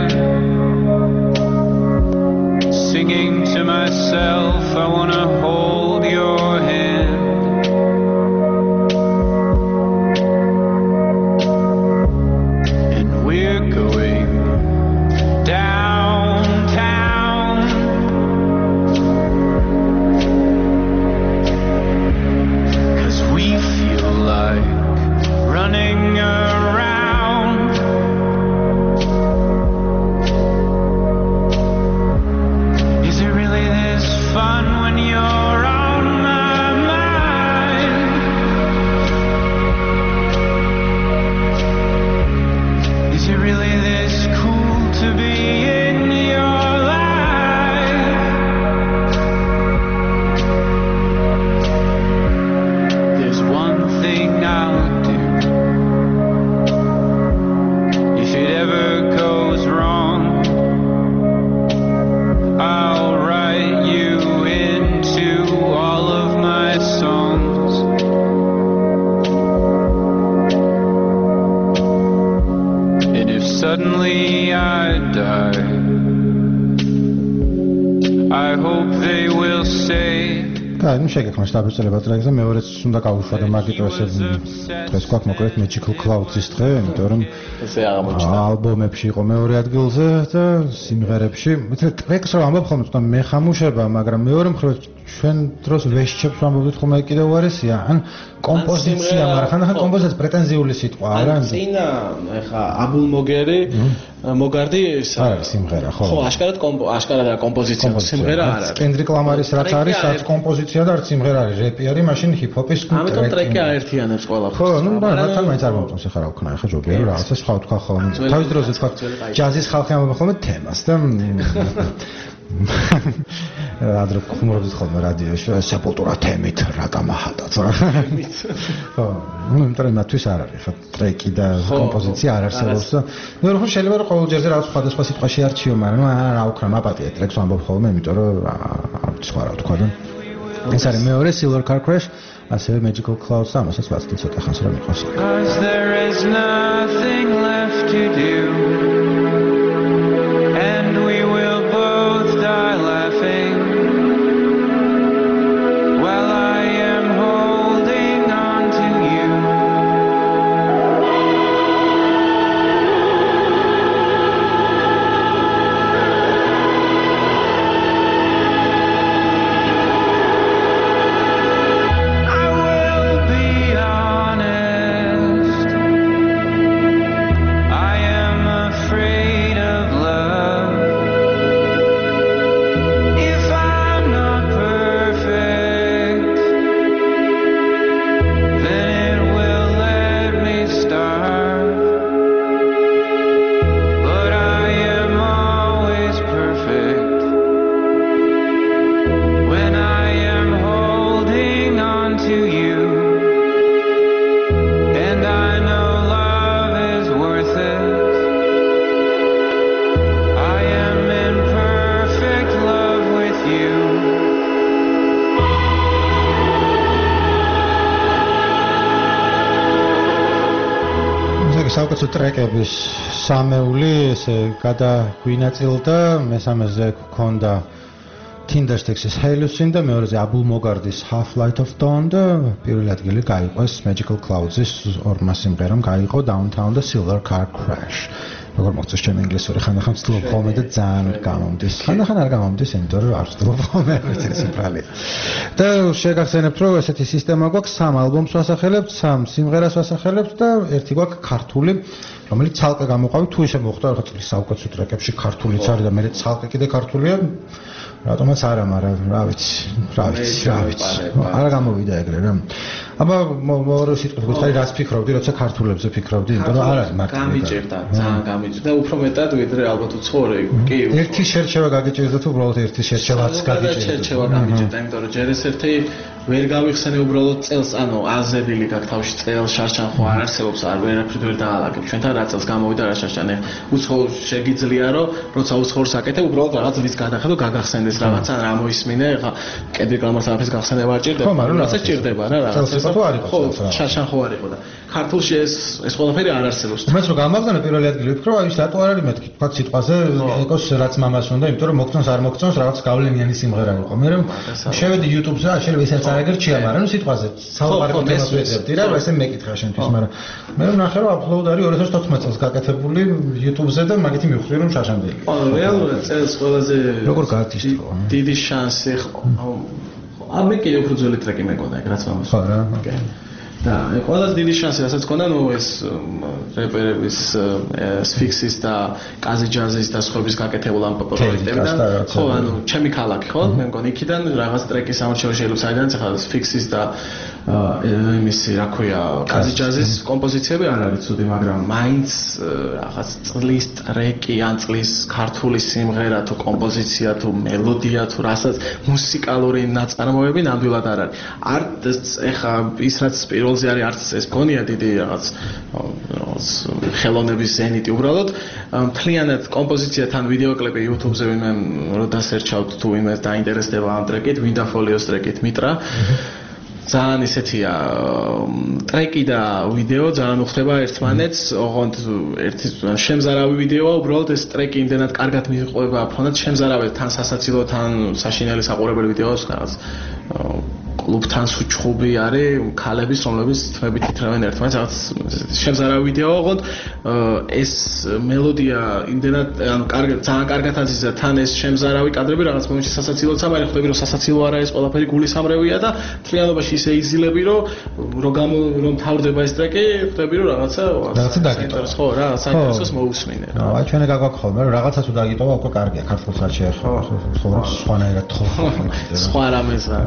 singing to myself, I wanna hold your hand. And we're going downtown. sky. I hope they will say კაი, ნუ შეგექმნა შტაბ-ეწოდება ტრეკზე, მეორეც უნდა გავუშვა და მაგიტო ესე დღეს გვაქვს მოკლედ Magical Clouds-ის დღე, იმიტომ რომ ესე აღმოჩნდა. ალბომებში იყო მეორე ადგილზე და სიმღერებში. მეცნე ტრეკს რომ ამბობ ხოლმე თვითონ მეხამუშება, მაგრამ მეორე მხრივ ჩვენ დროს ვეშჩებს ვამბობთ ხოლმე კიდევ უარესია, ან კომპოზიცია, მაგრამ ხანდახან კომპოზიცია პრეტენზიული სიტყვა არა? წინა ეხა აბულ მოგერი მოგარდი არა სიმღერა ხო? ხო, აშკარად აშკარად კომპოზიცია, სიმღერა არ არის. კენდრიკ ლამარის რაც არის, რაც კომპოზიცია და არც სიმღერა არის, რეპი არის, მაშინ ჰიპ-ჰოპის ტრეკი. ამიტომ ტრეკი აერთიანებს ყველაფერს. ხო, ნუ მაგრამ მაინც არ მომწონს ეხლა რა ვქნა, ეხლა ჯობია რომ რაღაცა სხვა ვთქვა ხოლმე. თავის დროზე თქვა ჯაზის ხალხი ამბობენ ხოლმე თემას და ადრე ხუმრობდით ხოლმე რადიოში სეპულტურა თემით რა დამაჰადაც რა. ხო, ნუ იმიტომ რომ მათთვის არ არის ხა ტრეკი და კომპოზიცია არ არსებობს და ნუ რომ შეიძლება რომ ყოველ ჯერზე რაღაც სხვადასხვა სიტყვა შეარჩიო, მაგრამ რა ვქნა, მაპატია ტრეკს ვამბობ ხოლმე, იმიტომ რომ სხვა რა ვთქვა და ეს არის მეორე Silver Car Crash, ასევე Magical Clouds და ამასაც ვაცდი ცოტა ხანს რომ იყოს. Cause there is nothing left to do and we will both die laughing while I am holding on to you. I will be honest, I am afraid of love. If I'm not perfect, then it will let me starve. But I am always perfect when I am holding on to you. And I know love is worth it. I am in perfect love with you. ეს საუკეთესო ტრეკების სამეული ესე გადაგვინაწილდა, მესამეზე გქონდა Tindersticks-ის Hallucin და მეორეზე აბულ მოგარდის Half Light of Dawn და პირველი ადგილი გაიყვეს Magical Clouds-ის ორმა სიმღერამ გაიყო Downtown და Silver Car Crash. როგორ მოგწეს ჩემი ინგლისური ხანდახან ვცდილობ ხოლმე და ძალიან გამომდის. ხანდახან არ გამომდის, იმიტომ რომ არ ვცდილობ ხოლმე ერთი სიმღერა. და შეგახსენებთ, რომ ესეთი სისტემა გვაქვს, სამ ალბომს ვასახელებთ, სამ სიმღერას ვასახელებთ და ერთი გვაქვს ქართული, რომელიც ცალკე გამოყავით, თუ ისე მოხდა რაღაც წლის საუკეთესო ტრეკებში ქართულიც არის და მე ცალკე კიდე ქართულია. რატომაც არა, მაგრამ რა ვიცი, რა ვიცი, რა ვიცი. არა გამოვიდა ეგრე რა. აბა მეორე სიტყვით გითხარი, რას ფიქრობდი, როცა ქართულებზე ფიქრობდი, იმიტომ რომ არ არის მარტივი. გამიჭირდა, ძალიან გამიჭირდა, უფრო მეტად ვიდრე ალბათ უცხოური. კი, ერთი შერჩევა გაგიჭირდა თუ უბრალოდ ერთი შერჩევაც გაგიჭირდა. შერჩევა გამიჭირდა, იმიტომ რომ ჯერ ეს ერთი ვერ გავიხსენე უბრალოდ წელს, ანუ აზრდილი გაქვს თავში წელს, შარშან ხო არ არსებობს, არ ვერაფრით ვერ დაალაგებ. ჩვენთან რა წელს გამოვიდა რა შარშანი. უცხო შეგიძლია რომ როცა უცხოურს აკეთებ, უბრალოდ რაღაც ვის გადახედო, გაგახსენდეს რაღაცა, რა მოისმინე, ხა კედრიკ ლამარს ამას გახსენება არ ჭირდება. რაცა ჭირდება რა, რაღაცა. ხო, შარშან ხო არ იყო და ქართულში ეს ეს ყველაფერი არ არსებობს. მეც რო გამაგზავნე პირველი ადგილი ვფიქრობ, აი ის რატო არ არის მეთქი, თქვა სიტყვაზე, ეკოს რაც მამას უნდა, იმიტომ რომ მოგწონს არ მოგწონს, რაღაც გავლენიანი სიმღერა იყო. მე რომ შევედი YouTube-ზე, შეიძლება ისეც არ ეგრჩია, მაგრამ ნუ სიტყვაზე საუბარი თემას ვეძებდი რა, ესე მეკითხა შენთვის, მაგრამ მე რომ ნახე რომ აპლოუდ არის ორი ათას თოთხმეტ წელს გაკეთებული YouTube-ზე და მაგითი მივხვდი რომ შაშანდელი. ხო, რეალურად წელს ყველაზე როგორ გაათიშტო? დიდი შანსი ხო. ა მე კიდე უფრო ძველი ტრეკი მეკონა ეგ რაც მომს. ხო რა. და ყველაზე დიდი შანსი რასაც გქონდა, ნუ ეს რეპერების Sphinx-ის და Kazi Jazz-ის და სხვების გაკეთებულ ამ პროექტებიდან, ხო, ანუ ჩემი ქალაქი ხო, მე მგონი იქიდან რაღაც ტრეკის ამორჩევა შეიძლება საიდან ახლა Sphinx-ის და იმისი რა ქვია Kazi Jazz-ის კომპოზიციები არ არის ცუდი, მაგრამ მაინც რაღაც წლის ტრეკი ან წლის ქართული სიმღერა თუ კომპოზიცია თუ მელოდია თუ რასაც მუსიკალური ნაწარმოები ნამდვილად არ არის. არც ეხა ის რაც პირველზე არის არც ეს გონია დიდი რაღაც რაღაც ხელოვნების ზენიტი უბრალოდ მთლიანად კომპოზიციათან ვიდეო კლიპი YouTube-ზე ვინმე რო დასერჩავთ თუ ვინმე დაინტერესდება ამ ტრეკით, Winda Folios ტრეკით მიტრა ძალიან ისეთია ტრეკი და ვიდეო ძალიან უხდება ერთმანეთს, ოღონდ ერთი შემზარავი ვიდეოა, უბრალოდ ეს ტრეკი იმდენად კარგად მიყვება ფონად, შემზარავი თან სასაცილო, თან საშინელი საყურებელი ვიდეოს რაღაც კლუბთან სუჩხუბი არის, ქალების, რომლებიც თმებით ითრავენ ერთმანეთს, რაღაც შემზარავი ვიდეო, ოღონდ ეს მელოდია იმდენად ანუ კარგად, ძალიან კარგად აზიზა თან ეს შემზარავი კადრები რაღაც მომენტში სასაცილოც ამარი ხვდები, რომ სასაცილო არა ეს ყველაფერი გულისამრევია და თლიანობაში ისე იზილები, რომ რომ გამო რომ თავდება ეს ტრეკი, ხვდები რომ რაღაცა რაღაცა დაგიტოვა. ხო, რა, საინტერესოს მოусმინე. აი ჩვენ გაგვაქვს ხოლმე, რომ რაღაცა თუ დაგიტოვა, უკვე კარგია, ქართულსაც შეეხება. ხო, სხვანაირად ხო. სხვა რამეს რა.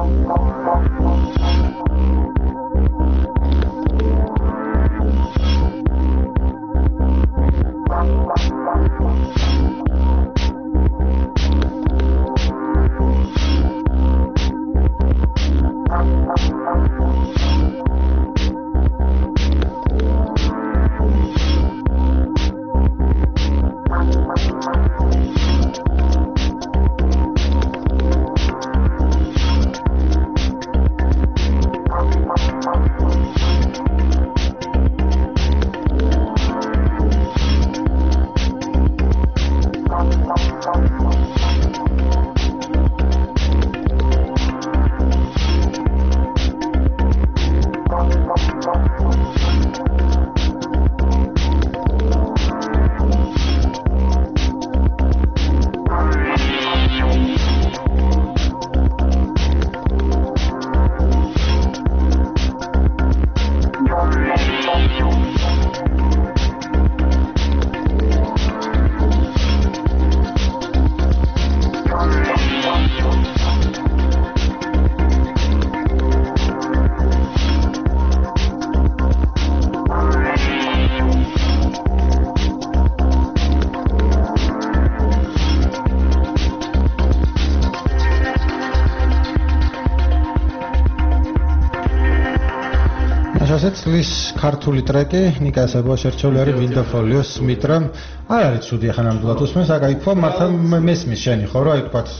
წლის ქართული ტრეკი ნიკა საბოშერჩეული არის ვილდოფოლიოს მიტრა არ არის ცუდი ახლა ნამდვილად უსმენს აკა იქ მართლა მესმის შენი ხო რა იქ თქვათ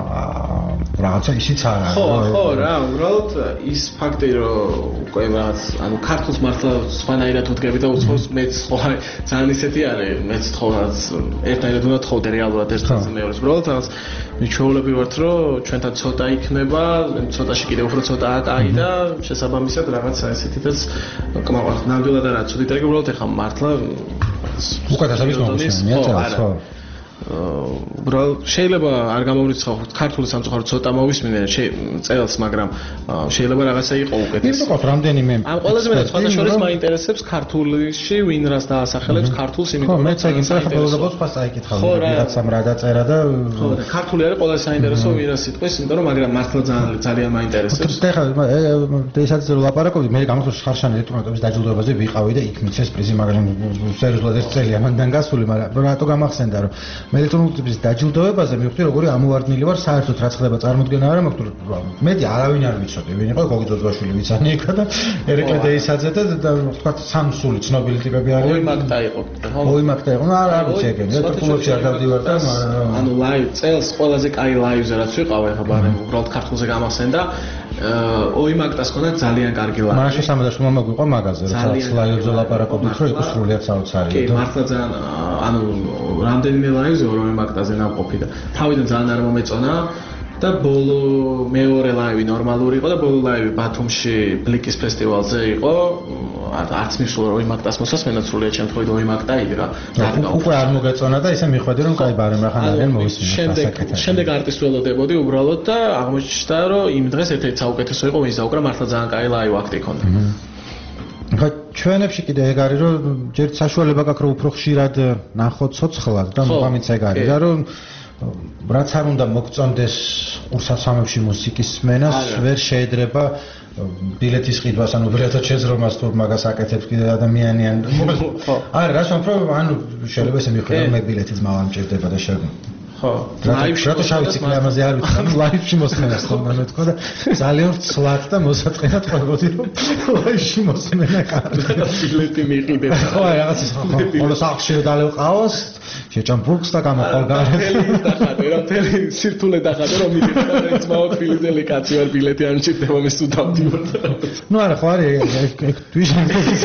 რაღაცა ისიც არა ხო ხო რა უბრალოდ ის ფაქტი რომ უკვე რაღაც ანუ ქართულს მართლა სხვანაირად უდგები და უცხოს მეც ხო ძალიან ისეთი არის მეც ხო რაღაც ერთნაირად უნდა თხოვდე რეალურად ერთად მეორეს უბრალოდ რაღაც მიჩვეულები ვართ რომ ჩვენთან ცოტა იქნება ცოტაში კიდევ უფრო ცოტაა კაი და შესაბამისად რაღაცა ესეთითაც კმაყოფილება ნამდვილად არა ცუდი ტრეკი უბრალოდ ეხა მართლა უკეთესობის მომსმენია წერას ხო უბრალოდ შეიძლება არ გამოვრიცხავ ქართული სამწუხარო ცოტა მოვისმინე წერას მაგრამ შეიძლება რაღაცა იყო უკეთესი მე მყავს რამდენიმე ამ ყველაზე მეტად სხვათა შორის მაინტერესებს ქართულში ვინ რას დაასახელებს ქართულს იმიტომ რომ მეც ეგ ინტერესებს ბოლოს ფას წაიკითხავ რაღაცამ რა დაწერა და ხო ქართული არის ყველაზე საინტერესო ვინ რას სიტყვის იმიტომ რომ მაგრამ მართლა ძალიან ძალიან მაინტერესებს და ხა ესაც ლაპარაკობდი მე გამოსულ ხარშანი ელექტრონატების დაჯილდოებაზე ვიყავი და იქ მიცეს პრიზი მაგრამ სერიოზულად ეს წელი ამანდან გასული მაგრამ რატო გამახსენდა რომ მე ელექტრონატების დაჯილდოებაზე მივხვდი როგორი ამოვარდნილი ვარ საერთოდ რა ხდება წარმოდგენა არა მაქვს მეტი არავინ არ ვიცოდი ვინ იყო გოგი ძოძვაშვილი ვიცანი იქა და ერეკლე დეისაძე და თქვა სამსული ცნობილი ტიპები არიან ოი მაგდა იყო ოი მაგდა იყო არა არ ვიცი ეგენი ელექტრონებში არ დავდივარ და ანუ ლაივ წელს ყველაზე კაი ლაივზე რაც ვიყავ ეხა ბარემ უბრალოდ ქართულზე გამახსენდა ოი მაგდას ქონდა ძალიან კარგი ლაივი მაშინ სამედაშო მამა გვიყვა მაგაზე რაც ლაივზე ლაპარაკობდით რომ იყო სრულიად საოცარი კი მართლა ძალიან ანუ რამდენიმე ლაივზე ორი მაგდაზე ნამყოფი და თავიდან ძალიან არ მომეწონა და ბოლო მეორე ლაივი ნორმალური იყო და ბოლო ლაივი ბათუმში ბლიკის ფესტივალზე იყო არც მისულა ორი მაგდას მოსასმენად სრულიად შემთხვევით ორი მაგდა იდგა უკვე არ მოგეწონა და ისე მიხვედი რომ კაი ბარემ ახლა არიან მოვისმინე შემდეგ შემდეგ არტისტ ველოდებოდი უბრალოდ და აღმოჩნდა რომ იმ დღეს ერთ-ერთი საუკეთესო იყო ვინც დაუკრა მართლა ძალიან კაი ლაივ აქტი ჰქონდა ხა ჩვენებში კიდე ეგ არის რომ ჯერ საშუალება გაქვს რომ უფრო ხშირად ნახოთ ცოცხლად და მოყამიც ეგ არის და რომ რაც არ უნდა მოგწონდეს ყურსასამებში მუსიკის სმენას ვერ შეედრება ბილეთის ყიდვას ანუ უბრალოდ შეზრომას თუ მაგას აკეთებს კიდე ადამიანი ან არა რა შემთხვევაში რომ ანუ შეიძლება ესე მიხვდა მე ბილეთის მავა მჭირდება და შეგ ხო ლაივში რატო შავი ციკლი ამაზე არ ვიცი ანუ ლაივში მოსმენას ხომ მე თქვა და ძალიან ცლად და მოსაწყენად ყვებოდი რომ ლაივში მოსმენა კარგი ბილეთი მიყიდე ხო რაღაც ის ხო ხოლო სახში დალევ ყავს შეჭამბურგს და გამოყვალ გარეთ. თელი დახატე, რა თელი სირთულე დახატე, რომ მიდიხარ და იცმაო თბილისელი კაცი ვარ ბილეთი არ მჭირდება მე სულ დავდივარ. ნუ არა, ხო არის ეგ თვიშანს.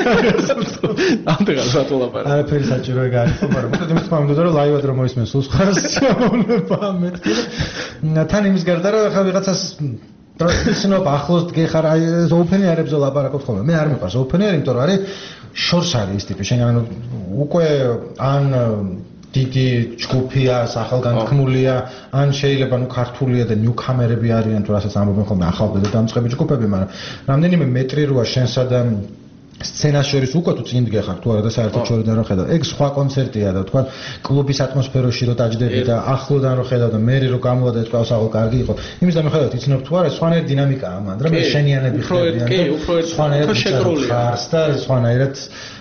ამდღარ რატო ლაპარაკ? არაფერი საჭირო ეგ არის, ხო, მაგრამ მოკლედ იმის თქმა უნდა რომ ლაივად რომ მოისმენს სულ სხვა შეამოვნება მეთქი. თან იმის გარდა რომ ხა ვიღაცას ტრადიციონალ ახლოს დგეხარ აი ოპენი არებზე ლაპარაკობ ხოლმე. მე არ მიყვარს ოპენი არი, იმიტომ რომ არის შორს არის ის ტიპი. შენ ანუ უკვე ან დიდი ჯგუფია, სახელგანთქმულია, ან შეიძლება ნუ ქართულია და ნიუკამერები არიან თუ რასაც ამბობენ ხოლმე ახალბედა და დამწყები ჯგუფები, მაგრამ რამდენიმე მეტრი როა შენსა და სცენას შორის უკვე თუ წინ დგეხარ თუ არა და საერთოდ შორიდან რომ ხედავ. ეგ სხვა კონცერტია და თქვა კლუბის ატმოსფეროში რომ დაждები და ახლოდან რომ ხედავ და მე რო გამოვიდა და თქვა საღოლ კარგი იყო. იმის დამხელოთ იცნობ თუ არა სხვანაირი დინამიკაა მანდ, რა მე შენიანები ხდებიან. კი, უფრო სხვანაირი შეკრულია. და სხვანაირად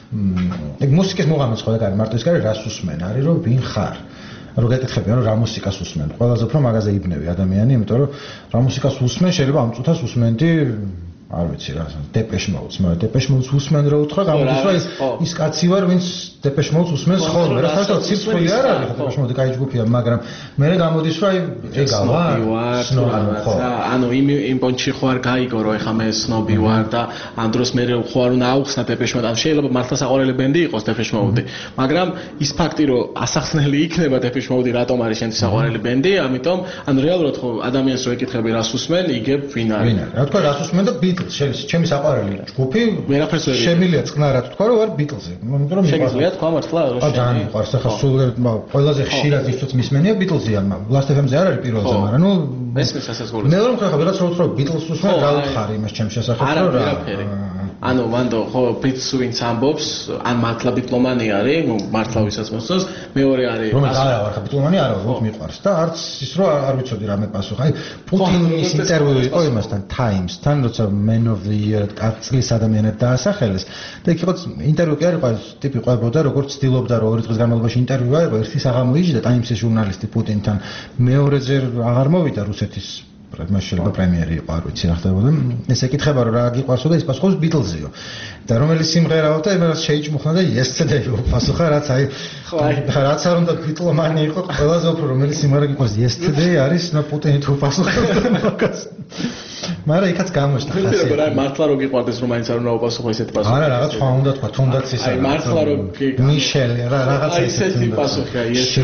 ეგ მუსიკის მოღამეც ხო ეგ არის მარტო ის არის რას უსმენ არის რომ ვინ ხარ რომ გეკითხებიან რომ რა მუსიკას უსმენ ყველაზე უფრო მაგაზე იბნევი ადამიანი იმიტომ რომ რა მუსიკას უსმენ შეიძლება ამ წუთას უსმენდი არ ვიცი რა დეპეშ მოუდს მაგრამ დეპეშ მოუდს უსმენ რა უთხრა გამოდის რომ ის ის კაცი ვარ ვინც დეპეშ მოუდს უსმენს ხოლმე რა საერთოდ სიცხვილე არ არის დეპეშ მოუდი კაი ჯგუფია მაგრამ მე გამოდის რომ ეგა ვარ სნობი ხო ანუ იმ იმ პონჩი ხო არ გაიგო რომ ეხა მე სნობი ვარ და ამ დროს მე ხო არ უნდა აუხსნა დეპეშ მოუდი ან შეიძლება მართლა საყვარელი ბენდი იყოს დეპეშ მოუდი მაგრამ ის ფაქტი რომ ასახსნელი იქნება დეპეშ მოუდი რატომ არის შენთვის საყვარელი ბენდი ამიტომ ანუ რეალურად ხო ადამიანს რო ეკითხები რას უსმენ იგებ ვინ არის რა თქვა რას უსმენ და შეიძლება ჩემი საყვარელი ჯგუფი ვერაფერს ვერ შემილია წყნარად თქვა რომ ვარ ბიტლზი იმიტომ რომ შეგიძლია თქვა მართლა რომ შენ ძალიან მიყვარს ახლა სულ ყველაზე ხშირად ისიც მისმენია ბიტლზიან Last ეფ ემ-ზე არ არის პირველზე მაგრამ ნუ ესმის ასასრულებს მე რომ ხარ ვიღაც რო უთხრა ბიტლს უსმენ გაუთხარი იმას ჩემს შესახებ რა ვერაფერი ანუ ვანდო ხო ბიტს ვინც ამბობს ან მართლა ბიტლომანი არის ნუ მართლა ვისაც მოსწონს მეორე არის რომ არა ვარ ხა ბიტლომანი არა ვარ მიყვარს და არც ის რო არ ვიცოდი რა მეპასუხა აი პუტინის ინტერვიუ იყო იმასთან Times-თან როცა Man of the Year წლის ადამიანად დაასახელეს და იქ იყო ინტერვიუ კი არ იყო ტიპი ყვებოდა როგორც ცდილობდა რომ ორი დღის განმავლობაში ინტერვიუ აიღო ერთი საღამო იჯდა Times-ის ჟურნალისტი პუტინთან მეორეჯერ აღარ მოვიდა რუსეთის მას შეიძლება პრემიერი იყო არ ვიცი რა ხდებოდა ეს ეკითხება რომ რა გიყვარსო და ის პასუხობს ბიტლზიო და რომელი სიმღერაო და იმას შეიჭმუხნა და Yesterday პასუხა რაც აი რაც არ უნდა ბიტლომანი იყო ყველაზე უფრო რომელი სიმღერა გიყვარს Yesterday არის და პუტინი თუ პასუხობდა მაგას მაგრამ იქაც გამოჩნდა ხასიათი. მაგრამ მართლა რო გიყვარდეს რომ მაინც არ უნდა უპასუხო ესეთი პასუხი. არა რაღაც სხვა უნდა თქვა თუნდაც ის აი მართლა რო მიშელი რა რაღაცა ესეთი პასუხია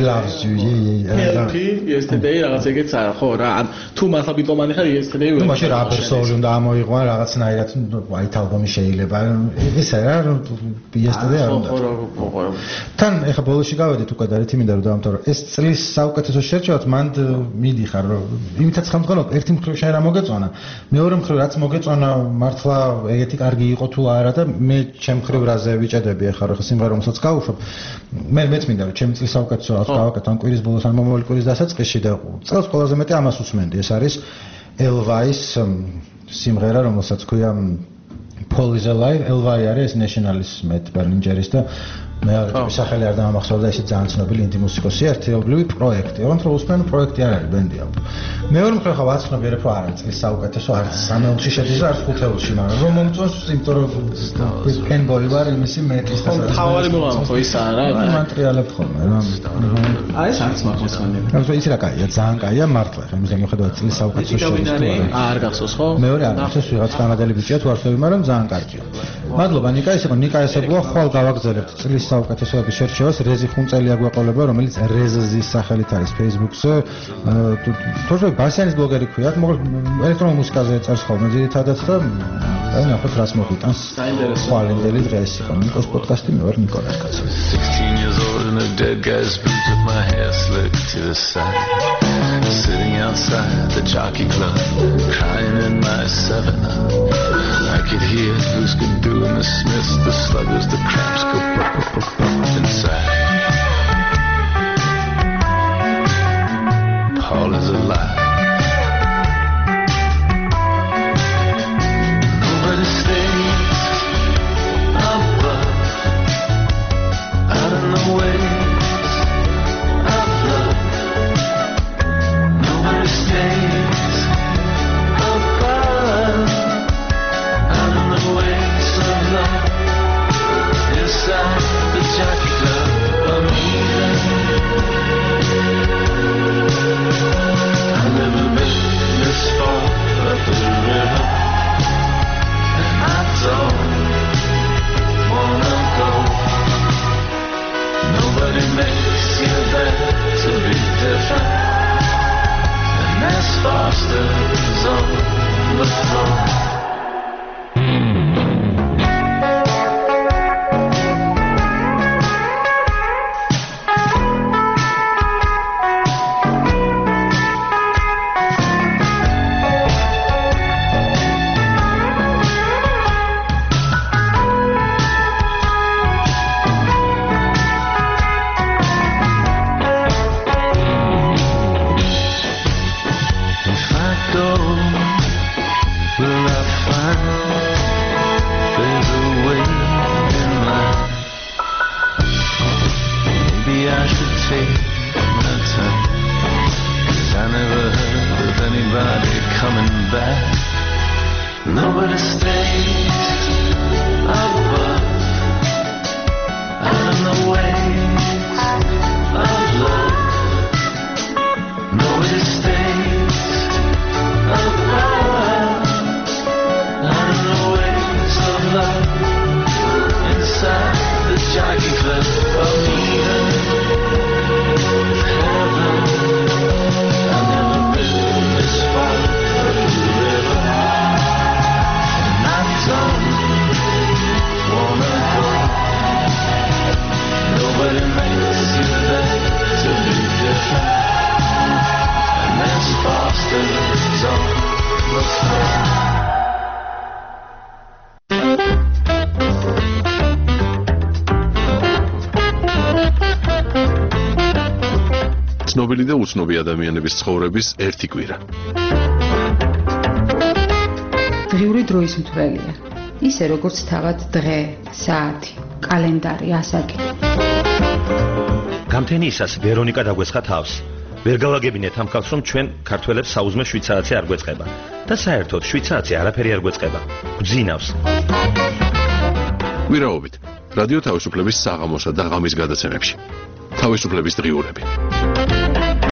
Yesterday Yesterday რაღაც ეგეც არა ხო რა თუ მართლა ბიტლომანი ხარ Yesterday ნუ მაშინ რაბერ სოული უნდა ამოიღო რაღაცნაირად white album-ი შეიძლება ისე რა Yesterday არ უნდა თან ეხა ბოლოში გავედით უკვე და რითი მინდა რომ დავამთავრო ეს წლის საუკეთესო შერჩევაც მანდ მიდიხარ რომ იმითაც ხამდგანობ ერთი მხრივ შენ რა მოგეწონა მეორე მხრივ რაც მოგეწონა მართლა ეგეთი კარგი იყო თუ არა და მე ჩემ მხრივ რაზე ვიჭედები ახლა რა სიმღერა რომელსაც გავუშვებ მე მეც მინდა რომ ჩემი წლის საუკეთესო რაც გავაკეთე ან კვირის ბოლოს ან მომავალი კვირის დასაწყისში და წელს ყველაზე მეტი ამას უსმენდი ეს არის Elvais სიმღერა რომელსაც ქვია Paul is alive Elvai არის Nationalis met Berlingeris და მე არ ვიცი სახელი არ დამახსოვრდა ესე ძალიან ცნობილი ინდი მუსიკოსი ერთეულობრივი პროექტი რომ თქო უსმენ პროექტი არ არის ბენდია მეორე მხრივ ხა ვაცხნობ ერებ რომ არ არის წლის საუკეთესო არც სამეულში შედის არც ხუთეულში მაგრამ რომ მომწონს იმიტომ რომ ფენბოი ვარ იმისი მეტის და თავარი მოგამო ხო ის არა მატრიალებ ხოლმე რა აი ეს არც მაგოსვანები რა ის რა კაია ძალიან კაია მართლა ხა იმის მიხედავთ წლის საუკეთესო შედის თუ არა არ გახსოვს ხო მეორე არ გახსოვს ვიღაც კანადელი ბიჭია თუ არ ხსოვი მაგრამ ძალიან კარგია მადლობა ნიკა ის იყო ნიკა ესებუა ხვალ გავაგზავნებთ წლის საუკეთესოების შერჩევას რეზი ხუნწელი აგვეყოლება რომელიც რეზზის სახელით არის Facebook-ზე თორე ბასიანის ბლოგერი ქვია მოკლედ ელექტრონულ მუსიკაზე წერს ხოლმე ძირითადად და აი ნახოთ რას მოგვიტანს ხვალინდელი დღეს იყო ნიკოს პოდკასტი მე ვარ ნიკო რაკაცი sixteen years old and a dead guy's boots with my hair slicked to the side sitting outside the jockey club crying in my seven up I could hear who's been doing the Smiths the sluggers the cramps go pop pop pop pop inside Paul is alive nobody stays above out in the waves of love nobody stays above out in the waves of love inside the jockey club Nobody stays above out of the waves of love. Nobody stays above out of the waves of love. Inside the jockey club of Eden, heaven. I've never been this far from the river, and I don't wanna go. Nobody makes you there to be different, and there's Boston's on the floor. ცნობილი და უცნობი ადამიანების ცხოვრების ერთი კვირა. დღიური დროის მთვრელია. ისე როგორც თავად დღე, საათი, კალენდარი, ასაკი. გამთენიისას ვერონიკა დაგვესხა თავს. ვერ გავაგებინეთ ამ ხალხს, რომ ჩვენ ქართველებს საუზმე შვიცარაცი არ გვეწყება და საერთოდ შვიცარაცი არაფერი არ გვეწყება. გძინავს. კვირაობით რადიო თავისუფლების საღამოსა და ღამის გადაცემებში. თავისუფლების დღიურები.